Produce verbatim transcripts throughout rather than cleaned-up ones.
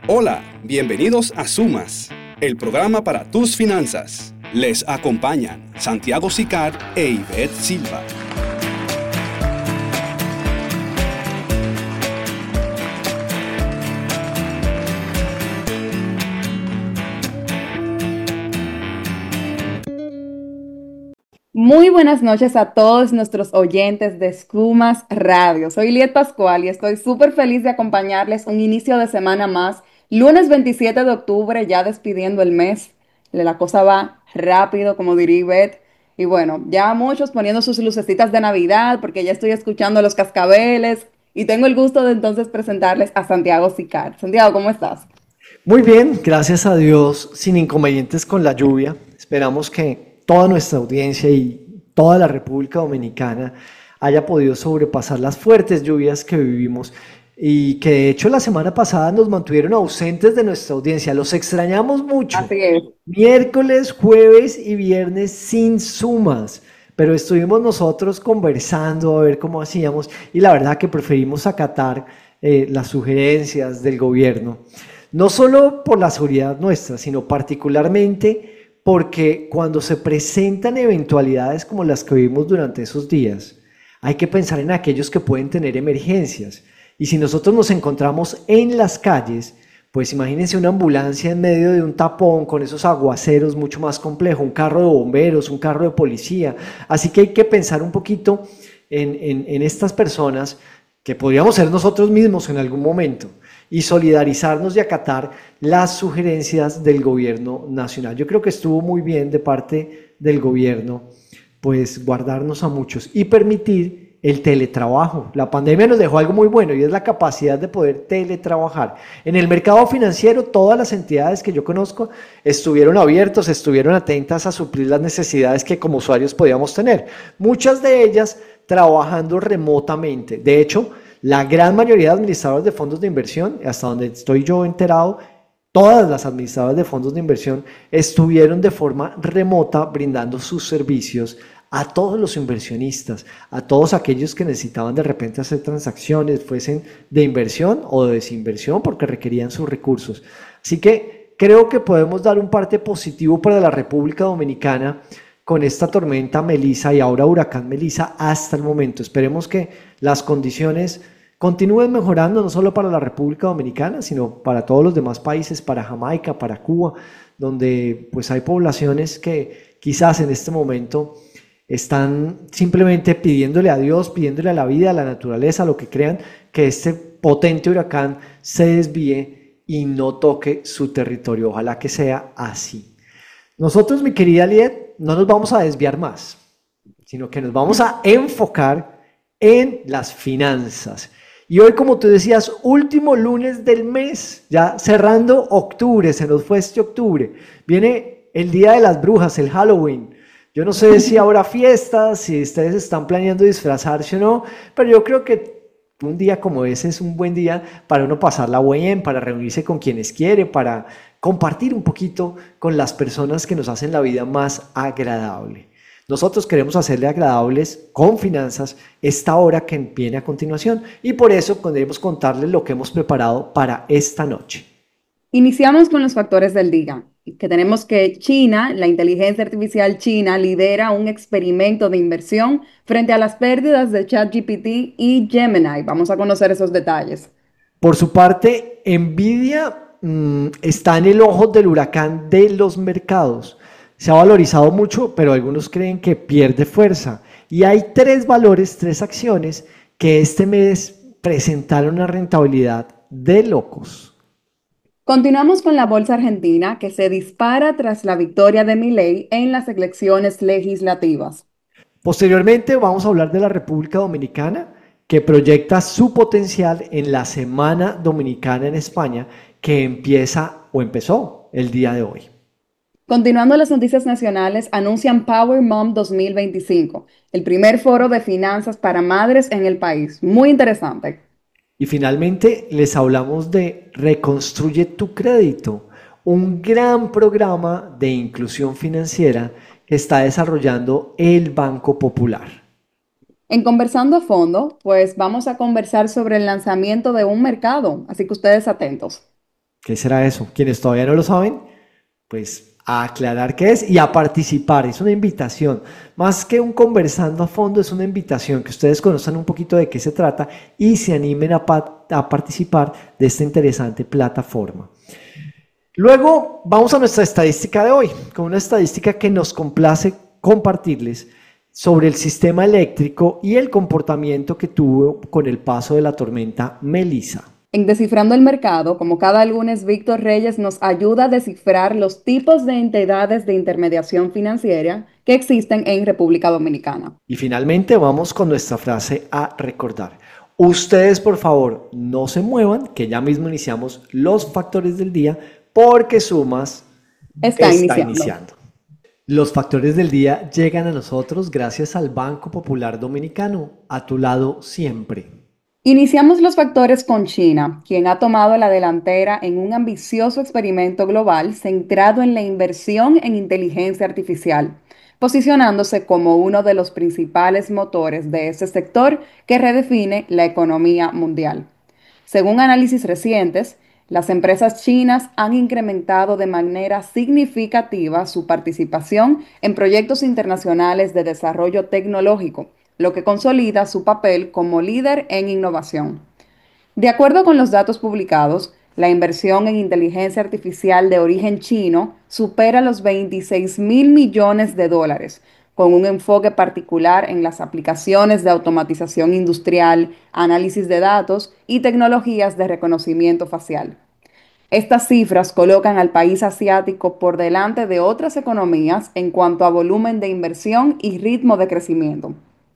Hola, bienvenidos a Sumas, el programa para tus finanzas. Les acompañan Santiago Sicar e Ivette Silva. Muy buenas noches a todos nuestros oyentes de Sumas Radio. Soy Liet Pascual y estoy súper feliz de acompañarles un inicio de semana más. Lunes veintisiete de octubre, ya despidiendo el mes. La cosa va rápido, como diría Ivette. Y bueno, ya muchos poniendo sus lucecitas de Navidad porque ya estoy escuchando los cascabeles. Y tengo el gusto de entonces presentarles a Santiago Sicar. Santiago, ¿cómo estás? Muy bien, gracias a Dios, sin inconvenientes con la lluvia. Esperamos que toda nuestra audiencia y toda la República Dominicana haya podido sobrepasar las fuertes lluvias que vivimos y que de hecho la semana pasada nos mantuvieron ausentes de nuestra audiencia. Los extrañamos mucho. Así es. Miércoles, jueves y viernes sin sumas, pero estuvimos nosotros conversando a ver cómo hacíamos y la verdad que preferimos acatar eh, las sugerencias del gobierno. No solo por la seguridad nuestra, sino particularmente porque cuando se presentan eventualidades como las que vimos durante esos días, hay que pensar en aquellos que pueden tener emergencias. Y si nosotros nos encontramos en las calles, pues imagínense una ambulancia en medio de un tapón con esos aguaceros mucho más complejo, un carro de bomberos, un carro de policía. Así que hay que pensar un poquito en, en, en estas personas que podríamos ser nosotros mismos en algún momento y solidarizarnos y acatar las sugerencias del gobierno nacional. Yo creo que estuvo muy bien de parte del gobierno, pues guardarnos a muchos y permitir el teletrabajo. La pandemia nos dejó algo muy bueno y es la capacidad de poder teletrabajar. En el mercado financiero, todas las entidades que yo conozco estuvieron abiertos, estuvieron atentas a suplir las necesidades que como usuarios podíamos tener. Muchas de ellas trabajando remotamente. De hecho, la gran mayoría de administradores de fondos de inversión, hasta donde estoy yo enterado, todas las administradoras de fondos de inversión estuvieron de forma remota brindando sus servicios a todos los inversionistas, a todos aquellos que necesitaban de repente hacer transacciones, fuesen de inversión o de desinversión, porque requerían sus recursos. Así que creo que podemos dar un parte positivo para la República Dominicana con esta tormenta Melissa y ahora huracán Melissa hasta el momento. Esperemos que las condiciones continúen mejorando no solo para la República Dominicana, sino para todos los demás países, para Jamaica, para Cuba, donde pues hay poblaciones que quizás en este momento están simplemente pidiéndole a Dios, pidiéndole a la vida, a la naturaleza, a lo que crean, que este potente huracán se desvíe y no toque su territorio. Ojalá que sea así. Nosotros, mi querida Liet, no nos vamos a desviar más, sino que nos vamos a enfocar en las finanzas. Y hoy, como tú decías, último lunes del mes, ya cerrando octubre, se nos fue este octubre, viene el Día de las Brujas, el Halloween. Yo no sé si habrá fiestas, si ustedes están planeando disfrazarse o no, pero yo creo que un día como ese es un buen día para uno pasarla bien, para reunirse con quienes quiere, para compartir un poquito con las personas que nos hacen la vida más agradable. Nosotros queremos hacerle agradables con finanzas esta hora que viene a continuación y por eso queremos contarles lo que hemos preparado para esta noche. Iniciamos con los factores del día, que tenemos que China, la inteligencia artificial china, lidera un experimento de inversión frente a las pérdidas de ChatGPT y Gemini. Vamos a conocer esos detalles. Por su parte, Nvidia mmm, está en el ojo del huracán de los mercados. Se ha valorizado mucho, pero algunos creen que pierde fuerza. Y hay tres valores, tres acciones que este mes presentaron una rentabilidad de locos. Continuamos con la bolsa argentina que se dispara tras la victoria de Milei en las elecciones legislativas. Posteriormente vamos a hablar de la República Dominicana que proyecta su potencial en la Semana Dominicana en España que empieza o empezó el día de hoy. Continuando las noticias nacionales, anuncian Power Mom dos mil veinticinco, el primer foro de finanzas para madres en el país. Muy interesante. Y finalmente les hablamos de Reconstruye tu Crédito, un gran programa de inclusión financiera que está desarrollando el Banco Popular. En Conversando a Fondo, pues vamos a conversar sobre el lanzamiento de un mercado, así que ustedes atentos. ¿Qué será eso? Quienes todavía no lo saben, pues a aclarar qué es y a participar. Es una invitación, más que un conversando a fondo, es una invitación que ustedes conozcan un poquito de qué se trata y se animen a, pa a participar de esta interesante plataforma. Luego vamos a nuestra estadística de hoy, con una estadística que nos complace compartirles sobre el sistema eléctrico y el comportamiento que tuvo con el paso de la tormenta Melissa. En Descifrando el Mercado, como cada lunes, Víctor Reyes nos ayuda a descifrar los tipos de entidades de intermediación financiera que existen en República Dominicana. Y finalmente vamos con nuestra frase a recordar. Ustedes, por favor, no se muevan, que ya mismo iniciamos los factores del día, porque Sumas está, está iniciando. iniciando. Los factores del día llegan a nosotros gracias al Banco Popular Dominicano, a tu lado siempre. Iniciamos los factores con China, quien ha tomado la delantera en un ambicioso experimento global centrado en la inversión en inteligencia artificial, posicionándose como uno de los principales motores de ese sector que redefine la economía mundial. Según análisis recientes, las empresas chinas han incrementado de manera significativa su participación en proyectos internacionales de desarrollo tecnológico, lo que consolida su papel como líder en innovación. De acuerdo con los datos publicados, la inversión en inteligencia artificial de origen chino supera los veintiséis mil millones de dólares, con un enfoque particular en las aplicaciones de automatización industrial, análisis de datos y tecnologías de reconocimiento facial. Estas cifras colocan al país asiático por delante de otras economías en cuanto a volumen de inversión y ritmo de crecimiento.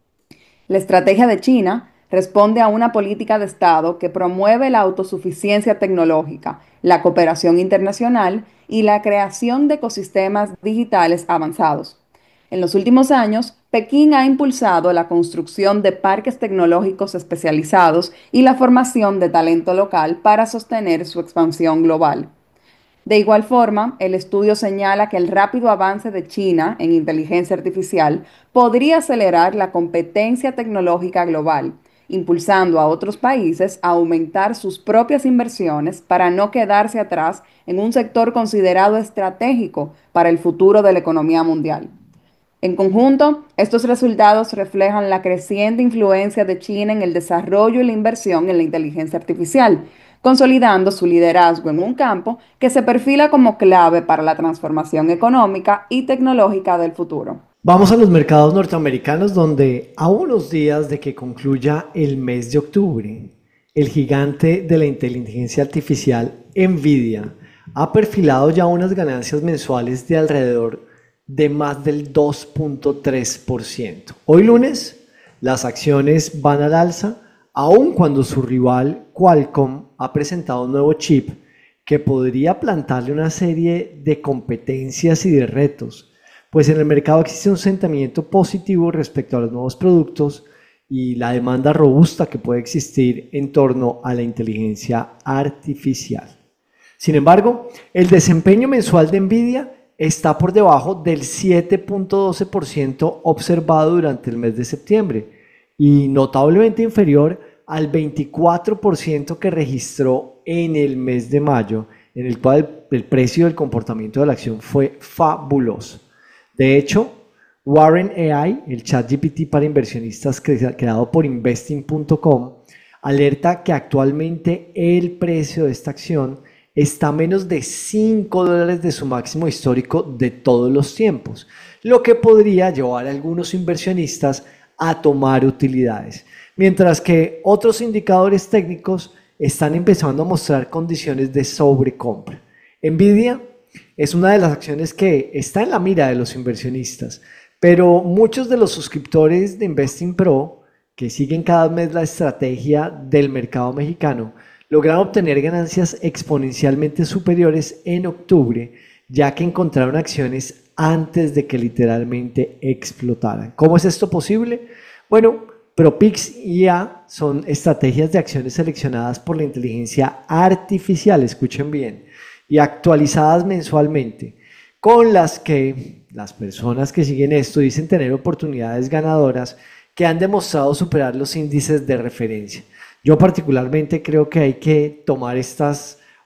La estrategia de China responde a una política de Estado que promueve la autosuficiencia tecnológica, la cooperación internacional y la creación de ecosistemas digitales avanzados. En los últimos años, Pekín ha impulsado la construcción de parques tecnológicos especializados y la formación de talento local para sostener su expansión global. De igual forma, el estudio señala que el rápido avance de China en inteligencia artificial podría acelerar la competencia tecnológica global, impulsando a otros países a aumentar sus propias inversiones para no quedarse atrás en un sector considerado estratégico para el futuro de la economía mundial. En conjunto, estos resultados reflejan la creciente influencia de China en el desarrollo y la inversión en la inteligencia artificial, consolidando su liderazgo en un campo que se perfila como clave para la transformación económica y tecnológica del futuro. Vamos a los mercados norteamericanos, donde a unos días de que concluya el mes de octubre, el gigante de la inteligencia artificial Nvidia ha perfilado ya unas ganancias mensuales de alrededor de más del dos punto tres por ciento. Hoy lunes, las acciones van al alza, aun cuando su rival Qualcomm ha presentado un nuevo chip que podría plantarle una serie de competencias y de retos, pues en el mercado existe un sentimiento positivo respecto a los nuevos productos y la demanda robusta que puede existir en torno a la inteligencia artificial. Sin embargo, el desempeño mensual de Nvidia está por debajo del siete punto doce por ciento observado durante el mes de septiembre y notablemente inferior al veinticuatro por ciento que registró en el mes de mayo, en el cual el precio del comportamiento de la acción fue fabuloso. De hecho, Warren A I, el ChatGPT para inversionistas creado por investing punto com, alerta que actualmente el precio de esta acción está a menos de cinco dólares de su máximo histórico de todos los tiempos, lo que podría llevar a algunos inversionistas a tomar utilidades, mientras que otros indicadores técnicos están empezando a mostrar condiciones de sobrecompra. Nvidia es una de las acciones que está en la mira de los inversionistas, pero muchos de los suscriptores de Investing Pro, que siguen cada mes la estrategia del mercado mexicano, lograron obtener ganancias exponencialmente superiores en octubre, ya que encontraron acciones antes de que literalmente explotaran. ¿Cómo es esto posible? Bueno, ProPix y I A son estrategias de acciones seleccionadas por la inteligencia artificial, escuchen bien, y actualizadas mensualmente, con las que las personas que siguen esto dicen tener oportunidades ganadoras que han demostrado superar los índices de referencia. Yo particularmente creo que hay que tomar estas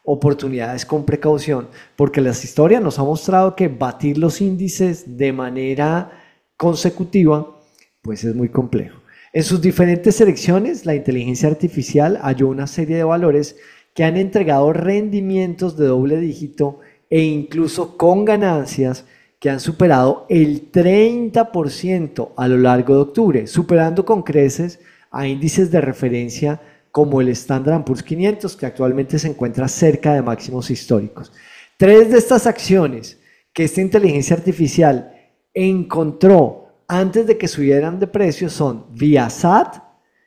oportunidades con precaución, porque la historia nos ha mostrado que batir los índices de manera consecutiva pues es muy complejo. En sus diferentes selecciones, la inteligencia artificial halló una serie de valores que han entregado rendimientos de doble dígito e incluso con ganancias que han superado el treinta por ciento a lo largo de octubre, superando con creces a índices de referencia como el Standard and Poor's quinientos, que actualmente se encuentra cerca de máximos históricos. Tres de estas acciones que esta inteligencia artificial encontró antes de que subieran de precio son Viasat,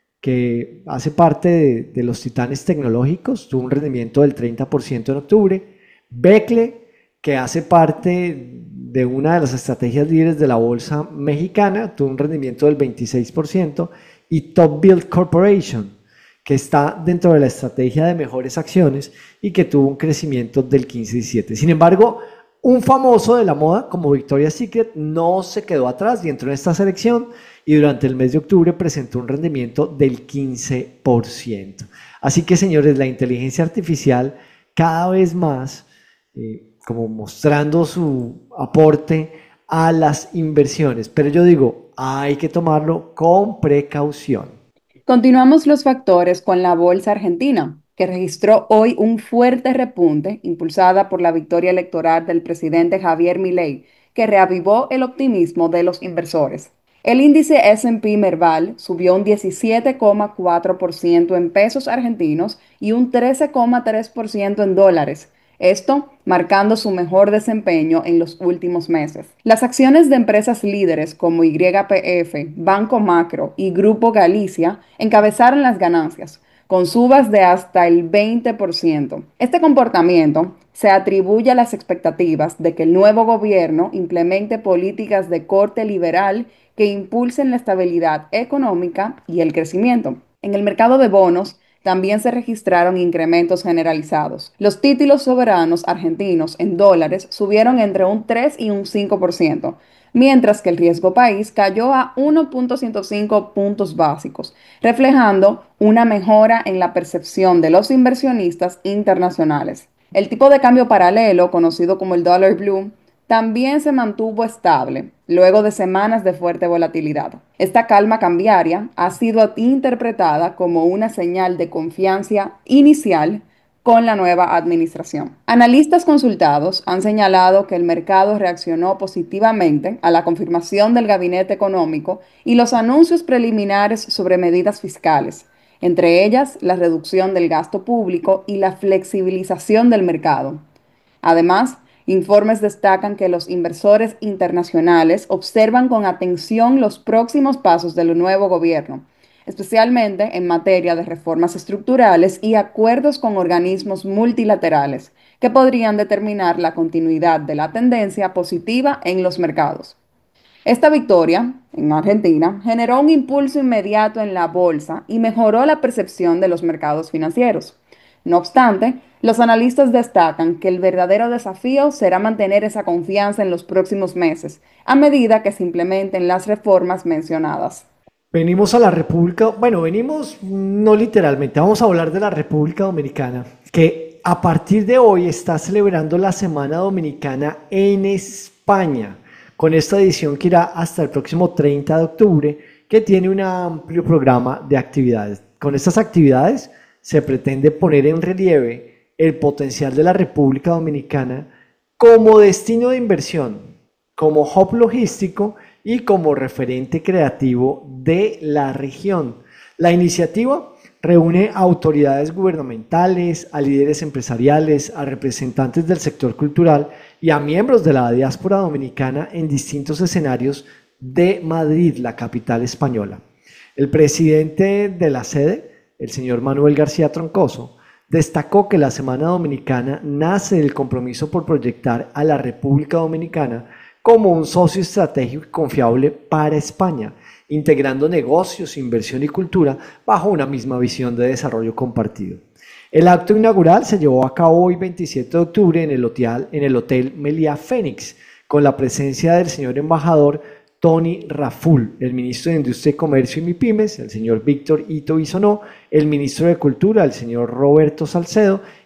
que hace parte de, de los titanes tecnológicos, tuvo un rendimiento del treinta por ciento en octubre, Becle, que hace parte de una de las estrategias líderes de la bolsa mexicana, tuvo un rendimiento del veintiséis por ciento, y Top Build Corporation, que está dentro de la estrategia de mejores acciones y que tuvo un crecimiento del quince y diecisiete por ciento. Sin embargo, un famoso de la moda como Victoria's Secret no se quedó atrás y entró en esta selección y durante el mes de octubre presentó un rendimiento del quince por ciento. Así que, señores, la inteligencia artificial cada vez más eh, como mostrando su aporte a las inversiones, pero yo digo, hay que tomarlo con precaución. Continuamos los factores con la bolsa argentina, que registró hoy un fuerte repunte impulsada por la victoria electoral del presidente Javier Milei, que reavivó el optimismo de los inversores. El índice ese and pe Merval subió un diecisiete coma cuatro por ciento en pesos argentinos y un trece coma tres por ciento en dólares, esto marcando su mejor desempeño en los últimos meses. Las acciones de empresas líderes como Y P F, Banco Macro y Grupo Galicia encabezaron las ganancias, con subas de hasta el veinte por ciento. Este comportamiento se atribuye a las expectativas de que el nuevo gobierno implemente políticas de corte liberal que impulsen la estabilidad económica y el crecimiento. En el mercado de bonos también se registraron incrementos generalizados. Los títulos soberanos argentinos en dólares subieron entre un tres y un cinco por ciento, mientras que el riesgo país cayó a uno punto ciento cinco puntos básicos, reflejando una mejora en la percepción de los inversionistas internacionales. El tipo de cambio paralelo, conocido como el Dollar Blue, también se mantuvo estable luego de semanas de fuerte volatilidad. Esta calma cambiaria ha sido interpretada como una señal de confianza inicial con la nueva administración. Analistas consultados han señalado que el mercado reaccionó positivamente a la confirmación del gabinete económico y los anuncios preliminares sobre medidas fiscales, entre ellas la reducción del gasto público y la flexibilización del mercado. Además, informes destacan que los inversores internacionales observan con atención los próximos pasos del nuevo gobierno, especialmente en materia de reformas estructurales y acuerdos con organismos multilaterales, que podrían determinar la continuidad de la tendencia positiva en los mercados. Esta victoria en Argentina generó un impulso inmediato en la bolsa y mejoró la percepción de los mercados financieros. No obstante, los analistas destacan que el verdadero desafío será mantener esa confianza en los próximos meses, a medida que se implementen las reformas mencionadas. Venimos a la República, bueno, venimos no literalmente, vamos a hablar de la República Dominicana, que a partir de hoy está celebrando la Semana Dominicana en España, con esta edición que irá hasta el próximo treinta de octubre, que tiene un amplio programa de actividades. Con estas actividades se pretende poner en relieve el potencial de la República Dominicana como destino de inversión, como hub logístico y como referente creativo de la región. La iniciativa reúne a autoridades gubernamentales, a líderes empresariales, a representantes del sector cultural y a miembros de la diáspora dominicana en distintos escenarios de Madrid, la capital española. El presidente de la sede, el señor Manuel García Troncoso, destacó que la Semana Dominicana nace del compromiso por proyectar a la República Dominicana como un socio estratégico y confiable para España, integrando negocios, inversión y cultura bajo una misma visión de desarrollo compartido. El acto inaugural se llevó a cabo hoy veintisiete de octubre en el hotel, en el hotel Meliá Fénix, con la presencia del señor embajador Tony Raful, el ministro de Industria y Comercio y MIPYMES, el señor Víctor Ito Bisonó, el ministro de Cultura, el señor Roberto Salcedo,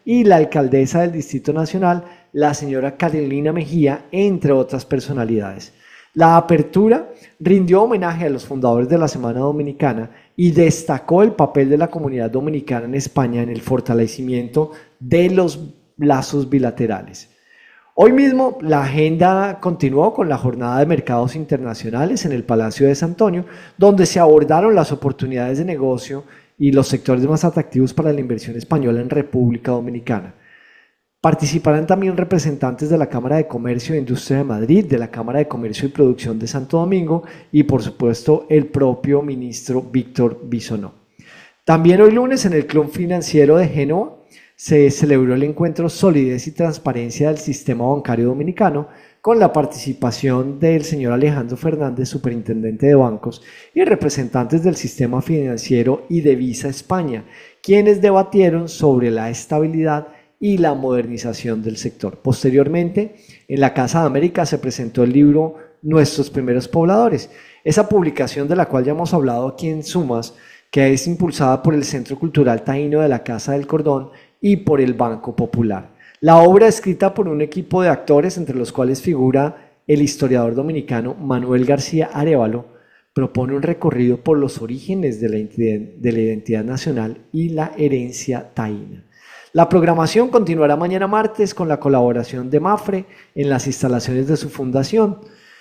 y la alcaldesa del Distrito Nacional, la señora Carolina Mejía, entre otras personalidades. La apertura rindió homenaje a los fundadores de la Semana Dominicana y destacó el papel de la comunidad dominicana en España en el fortalecimiento de los lazos bilaterales. Hoy mismo la agenda continuó con la jornada de mercados internacionales en el Palacio de San Antonio, donde se abordaron las oportunidades de negocio y los sectores más atractivos para la inversión española en República Dominicana. Participarán también representantes de la Cámara de Comercio e Industria de Madrid, de la Cámara de Comercio y Producción de Santo Domingo y, por supuesto, el propio ministro Víctor Bisonó. También hoy lunes en el Club Financiero de Génova se celebró el encuentro Solidez y Transparencia del Sistema Bancario Dominicano con la participación del señor Alejandro Fernández, superintendente de bancos, y representantes del sistema financiero y de Visa España, quienes debatieron sobre la estabilidad y la modernización del sector. Posteriormente, en la Casa de América se presentó el libro Nuestros Primeros Pobladores, esa publicación de la cual ya hemos hablado aquí en Sumas, que es impulsada por el Centro Cultural Taíno de la Casa del Cordón y por el Banco Popular. La obra, escrita por un equipo de actores, entre los cuales figura el historiador dominicano Manuel García Arévalo, propone un recorrido por los orígenes de la identidad, de la identidad nacional y la herencia taína. La programación continuará mañana martes con la colaboración de MAFRE en las instalaciones de su fundación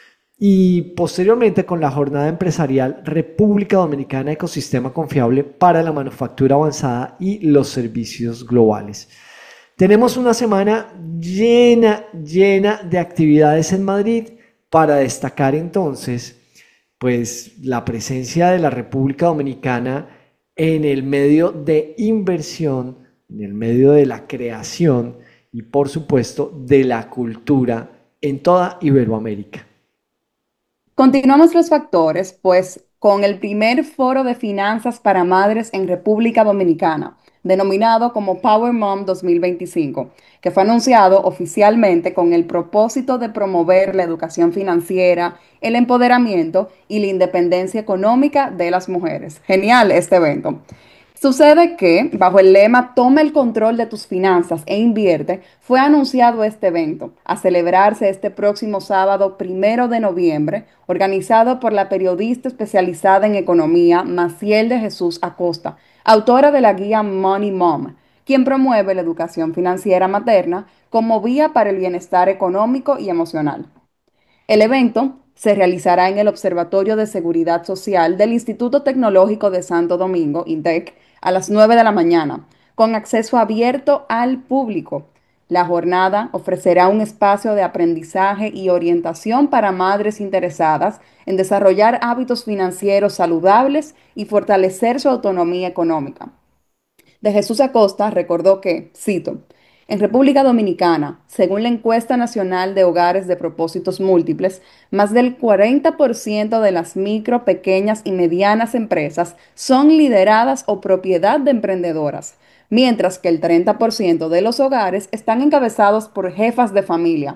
y posteriormente con la jornada empresarial República Dominicana Ecosistema Confiable para la Manufactura Avanzada y los Servicios Globales. Tenemos una semana llena, llena de actividades en Madrid para destacar entonces pues, la presencia de la República Dominicana en el medio de inversión, en el medio de la creación y por supuesto de la cultura en toda Iberoamérica. Continuamos los factores, pues con el primer foro de finanzas para madres en República Dominicana, denominado como Power Mom dos mil veinticinco, que fue anunciado oficialmente con el propósito de promover la educación financiera, el empoderamiento y la independencia económica de las mujeres. Genial este evento. Sucede que, bajo el lema Toma el control de tus finanzas e invierte, fue anunciado este evento, a celebrarse este próximo sábado primero de noviembre, organizado por la periodista especializada en economía Maciel de Jesús Acosta, autora de la guía Money Mom, quien promueve la educación financiera materna como vía para el bienestar económico y emocional. El evento se realizará en el Observatorio de Seguridad Social del Instituto Tecnológico de Santo Domingo, INTEC, a las nueve de la mañana, con acceso abierto al público. La jornada ofrecerá un espacio de aprendizaje y orientación para madres interesadas en desarrollar hábitos financieros saludables y fortalecer su autonomía económica. De Jesús Acosta recordó que, cito, en República Dominicana, según la encuesta nacional de hogares de propósitos múltiples, más del cuarenta por ciento de las micro, pequeñas y medianas empresas son lideradas o propiedad de emprendedoras, mientras que el treinta por ciento de los hogares están encabezados por jefas de familia.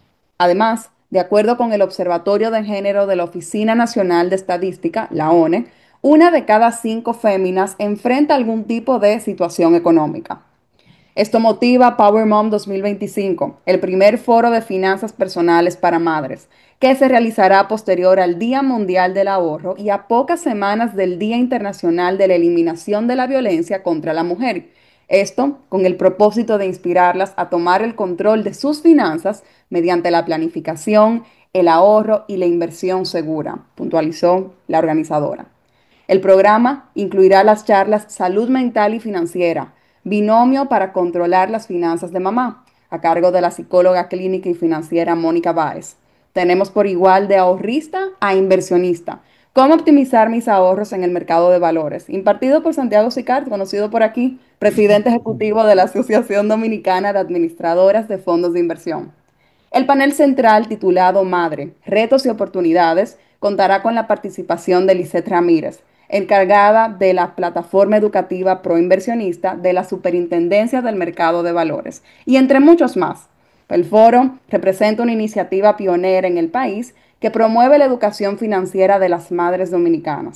Además, de acuerdo con el Observatorio de Género de la Oficina Nacional de Estadística, la O N E, una de cada cinco féminas enfrenta algún tipo de situación económica. Esto motiva Power Mom dos mil veinticinco, el primer foro de finanzas personales para madres, que se realizará posterior al Día Mundial del Ahorro y a pocas semanas del Día Internacional de la Eliminación de la Violencia contra la Mujer. Esto con el propósito de inspirarlas a tomar el control de sus finanzas mediante la planificación, el ahorro y la inversión segura, puntualizó la organizadora. El programa incluirá las charlas Salud Mental y Financiera, Binomio para controlar las finanzas de mamá, a cargo de la psicóloga clínica y financiera Mónica Báez. Tenemos por igual de ahorrista a inversionista. Cómo optimizar mis ahorros en el mercado de valores, impartido por Santiago Sicart, conocido por aquí, presidente ejecutivo de la Asociación Dominicana de Administradoras de Fondos de Inversión. El panel central titulado Madre, Retos y Oportunidades contará con la participación de Lisette Ramírez, encargada de la plataforma educativa proinversionista de la Superintendencia del Mercado de Valores, y entre muchos más. El foro representa una iniciativa pionera en el país que promueve la educación financiera de las madres dominicanas.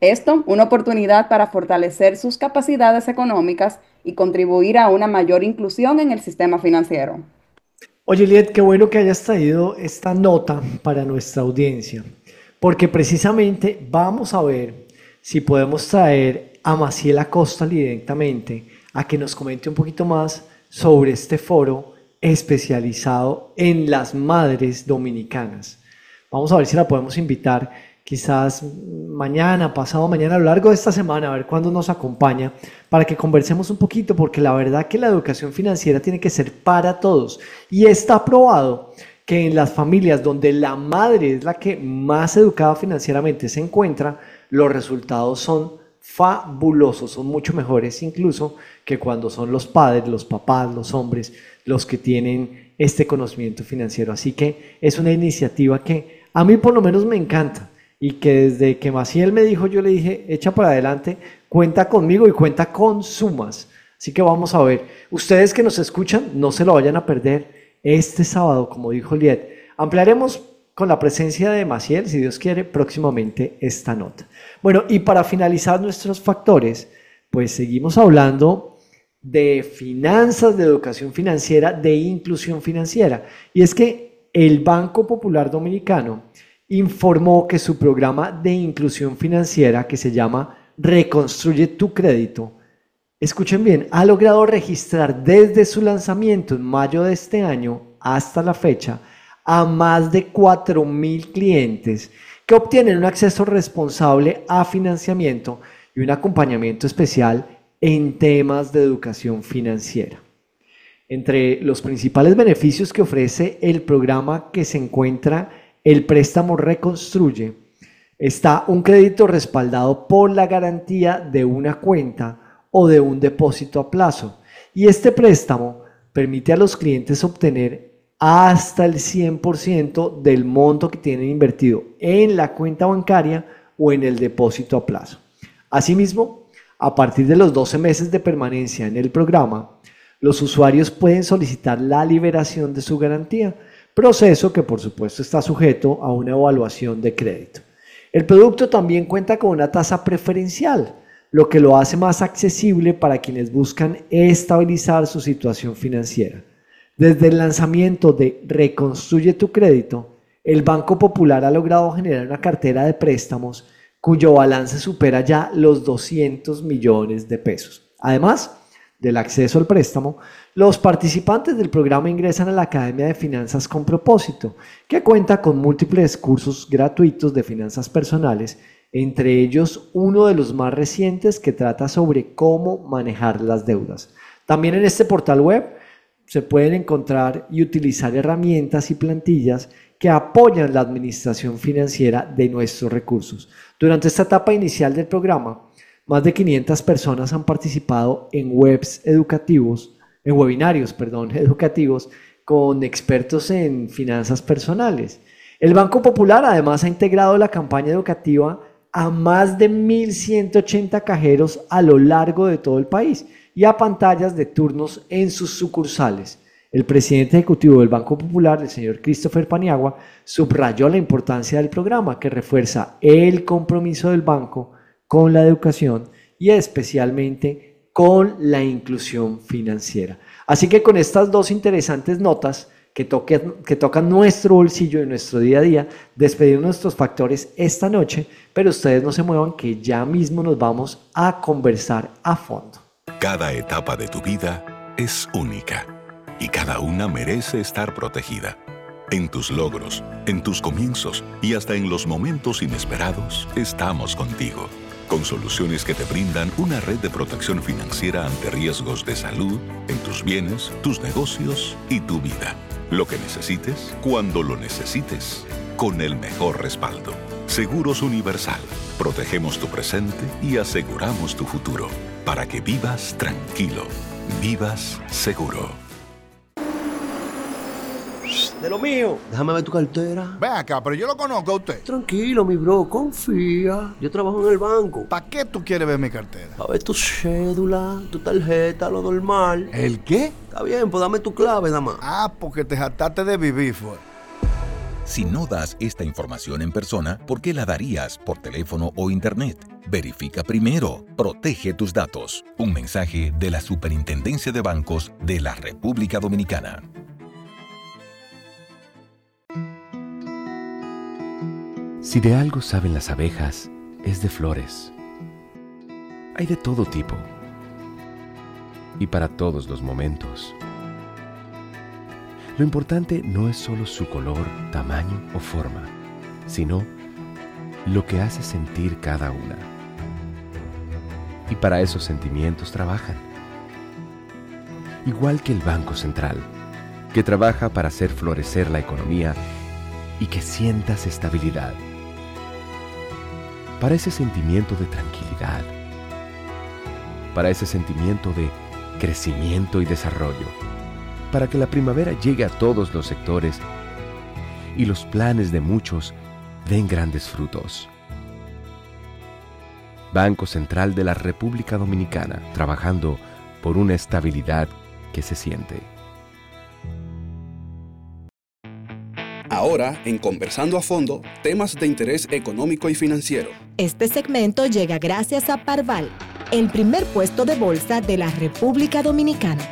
Esto, una oportunidad para fortalecer sus capacidades económicas y contribuir a una mayor inclusión en el sistema financiero. Oye, Liet, qué bueno que hayas traído esta nota para nuestra audiencia, porque precisamente vamos a ver si podemos traer a Maciel Acosta directamente a que nos comente un poquito más sobre este foro especializado en las madres dominicanas. Vamos a ver si la podemos invitar quizás mañana, pasado mañana, a lo largo de esta semana, a ver cuándo nos acompaña, para que conversemos un poquito, porque la verdad que la educación financiera tiene que ser para todos. Y está probado que en las familias donde la madre es la que más educada financieramente se encuentra, los resultados son fabulosos, son mucho mejores incluso que cuando son los padres, los papás, los hombres, los que tienen este conocimiento financiero. Así que es una iniciativa que a mí por lo menos me encanta. Y que desde que Maciel me dijo, yo le dije, echa para adelante, cuenta conmigo y cuenta con Sumas. Así que vamos a ver. Ustedes que nos escuchan, no se lo vayan a perder este sábado, como dijo Liet. Ampliaremos con la presencia de Maciel, si Dios quiere, próximamente esta nota. Bueno, y para finalizar nuestros factores, pues seguimos hablando de finanzas, de educación financiera, de inclusión financiera. Y es que el Banco Popular Dominicano informó que su programa de inclusión financiera, que se llama Reconstruye tu Crédito, escuchen bien, ha logrado registrar desde su lanzamiento en mayo de este año hasta la fecha a más de cuatro mil clientes que obtienen un acceso responsable a financiamiento y un acompañamiento especial en temas de educación financiera. Entre los principales beneficios que ofrece el programa que se encuentra el préstamo Reconstruye, está un crédito respaldado por la garantía de una cuenta o de un depósito a plazo. Y este préstamo permite a los clientes obtener hasta el cien por ciento del monto que tienen invertido en la cuenta bancaria o en el depósito a plazo. Asimismo, a partir de los doce meses de permanencia en el programa, los usuarios pueden solicitar la liberación de su garantía, proceso que por supuesto está sujeto a una evaluación de crédito. El producto también cuenta con una tasa preferencial, lo que lo hace más accesible para quienes buscan estabilizar su situación financiera. Desde el lanzamiento de Reconstruye tu Crédito, el Banco Popular ha logrado generar una cartera de préstamos cuyo balance supera ya los doscientos millones de pesos. Además del acceso al préstamo, los participantes del programa ingresan a la Academia de Finanzas con Propósito, que cuenta con múltiples cursos gratuitos de finanzas personales, entre ellos uno de los más recientes que trata sobre cómo manejar las deudas. También en este portal web se pueden encontrar y utilizar herramientas y plantillas que apoyan la administración financiera de nuestros recursos. Durante esta etapa inicial del programa, más de quinientas personas han participado en webs educativos, en webinarios, perdón, educativos con expertos en finanzas personales. El Banco Popular además ha integrado la campaña educativa a más de mil ciento ochenta cajeros a lo largo de todo el país y a pantallas de turnos en sus sucursales. El presidente ejecutivo del Banco Popular, el señor Christopher Paniagua, subrayó la importancia del programa que refuerza el compromiso del banco con la educación y especialmente con la inclusión financiera. Así que con estas dos interesantes notas que, toque, que tocan nuestro bolsillo y nuestro día a día, despedimos nuestros factores esta noche, pero ustedes no se muevan que ya mismo nos vamos a conversar a fondo. Cada etapa de tu vida es única y cada una merece estar protegida. En tus logros, en tus comienzos y hasta en los momentos inesperados, estamos contigo. Con soluciones que te brindan una red de protección financiera ante riesgos de salud, en tus bienes, tus negocios y tu vida. Lo que necesites, cuando lo necesites, con el mejor respaldo. Seguros Universal. Protegemos tu presente y aseguramos tu futuro. Para que vivas tranquilo. Vivas seguro. De lo mío. Déjame ver tu cartera. Ve acá, pero yo lo conozco a usted. Tranquilo, mi bro, confía. Yo trabajo en el banco. ¿Para qué tú quieres ver mi cartera? A ver tu cédula, tu tarjeta, lo normal. ¿El qué? Está bien, pues dame tu clave, nada más. Ah, porque te jactaste de vivir, fue. Si no das esta información en persona, ¿por qué la darías por teléfono o internet? Verifica primero. Protege tus datos. Un mensaje de la Superintendencia de Bancos de la República Dominicana. Si de algo saben las abejas, es de flores. Hay de todo tipo y para todos los momentos. Lo importante no es solo su color, tamaño o forma, sino lo que hace sentir cada una. Y para esos sentimientos trabajan. Igual que el Banco Central, que trabaja para hacer florecer la economía y que sientas estabilidad. Para ese sentimiento de tranquilidad. Para ese sentimiento de crecimiento y desarrollo. Para que la primavera llegue a todos los sectores y los planes de muchos den grandes frutos. Banco Central de la República Dominicana, trabajando por una estabilidad que se siente. Ahora, en Conversando a Fondo, temas de interés económico y financiero. Este segmento llega gracias a Parval, el primer puesto de bolsa de la República Dominicana.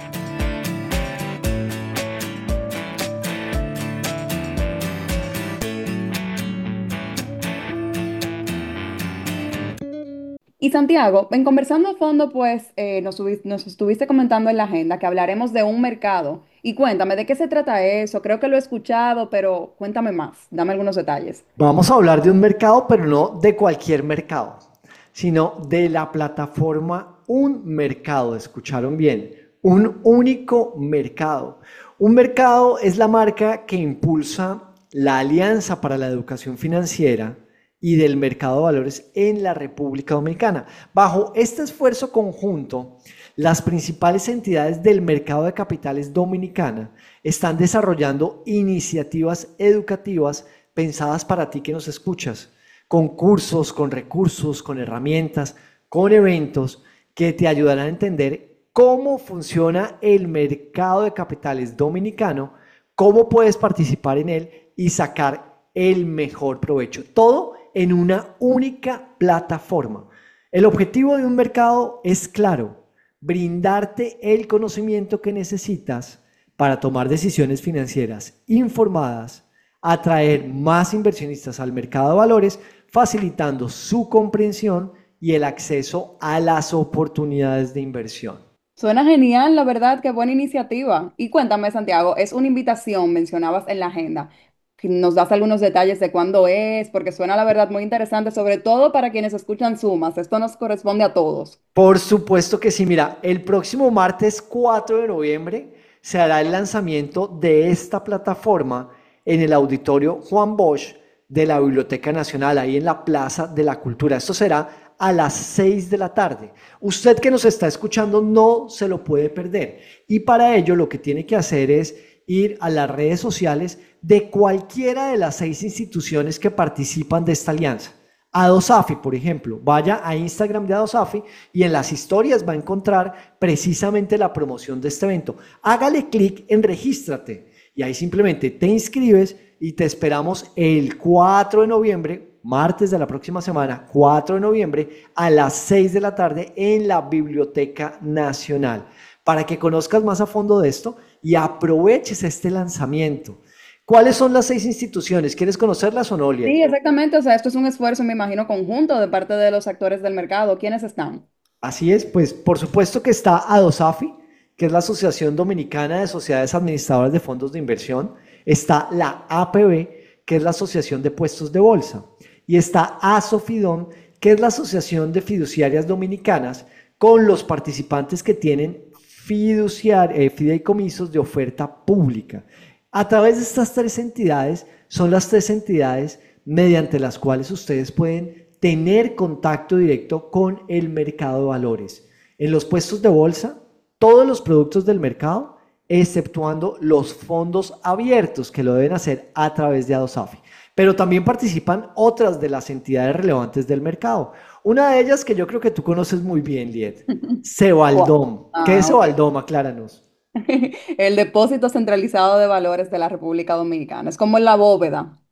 Y Santiago, en Conversando a Fondo, pues eh, nos, subis- nos estuviste comentando en la agenda que hablaremos de un mercado. Y cuéntame, ¿de qué se trata eso? Creo que lo he escuchado, pero cuéntame más, dame algunos detalles. Vamos a hablar de un mercado, pero no de cualquier mercado, sino de la plataforma Un Mercado. ¿Escucharon bien? Un único mercado. Un mercado es la marca que impulsa la Alianza para la Educación Financiera y del mercado de valores en la República Dominicana. Bajo este esfuerzo conjunto, las principales entidades del mercado de capitales dominicana están desarrollando iniciativas educativas pensadas para ti que nos escuchas, con cursos, con recursos, con herramientas, con eventos que te ayudarán a entender cómo funciona el mercado de capitales dominicano, cómo puedes participar en él y sacar el mejor provecho. Todo en una única plataforma. El objetivo de un mercado es claro: brindarte el conocimiento que necesitas para tomar decisiones financieras informadas, atraer más inversionistas al mercado de valores, facilitando su comprensión y el acceso a las oportunidades de inversión. Suena genial, la verdad, qué buena iniciativa. Y cuéntame, Santiago, es una invitación, mencionabas en la agenda. ¿Nos das algunos detalles de cuándo es? Porque suena la verdad muy interesante, sobre todo para quienes escuchan Sumas. Esto nos corresponde a todos. Por supuesto que sí. Mira, el próximo martes cuatro de noviembre se hará el lanzamiento de esta plataforma en el auditorio Juan Bosch de la Biblioteca Nacional, ahí en la Plaza de la Cultura. Esto será a las seis de la tarde. Usted que nos está escuchando no se lo puede perder. Y para ello lo que tiene que hacer es ir a las redes sociales de cualquiera de las seis instituciones que participan de esta alianza. Adosafi, por ejemplo, vaya a Instagram de Adosafi y en las historias va a encontrar precisamente la promoción de este evento. Hágale clic en Regístrate y ahí simplemente te inscribes y te esperamos el cuatro de noviembre, martes de la próxima semana, cuatro de noviembre, a las seis de la tarde en la Biblioteca Nacional, para que conozcas más a fondo de esto y aproveches este lanzamiento. ¿Cuáles son las seis instituciones? ¿Quieres conocerlas o no, Liet? Sí, exactamente. O sea, esto es un esfuerzo, me imagino, conjunto de parte de los actores del mercado. ¿Quiénes están? Así es, pues por supuesto que está Adosafi, que es la Asociación Dominicana de Sociedades Administradoras de Fondos de Inversión. Está la A P B, que es la Asociación de Puestos de Bolsa. Y está Asofidom, que es la Asociación de Fiduciarias Dominicanas, con los participantes que tienen fiduciar, eh, fideicomisos de oferta pública. A través de estas tres entidades, son las tres entidades mediante las cuales ustedes pueden tener contacto directo con el mercado de valores. En los puestos de bolsa, todos los productos del mercado, exceptuando los fondos abiertos, que lo deben hacer a través de Adosafi. Pero también participan otras de las entidades relevantes del mercado. Una de ellas que yo creo que tú conoces muy bien, Liet, Cebaldom. Ah, ¿Qué es ok. Cebaldom? Acláranos. El Depósito Centralizado de Valores de la República Dominicana. Es como la bóveda.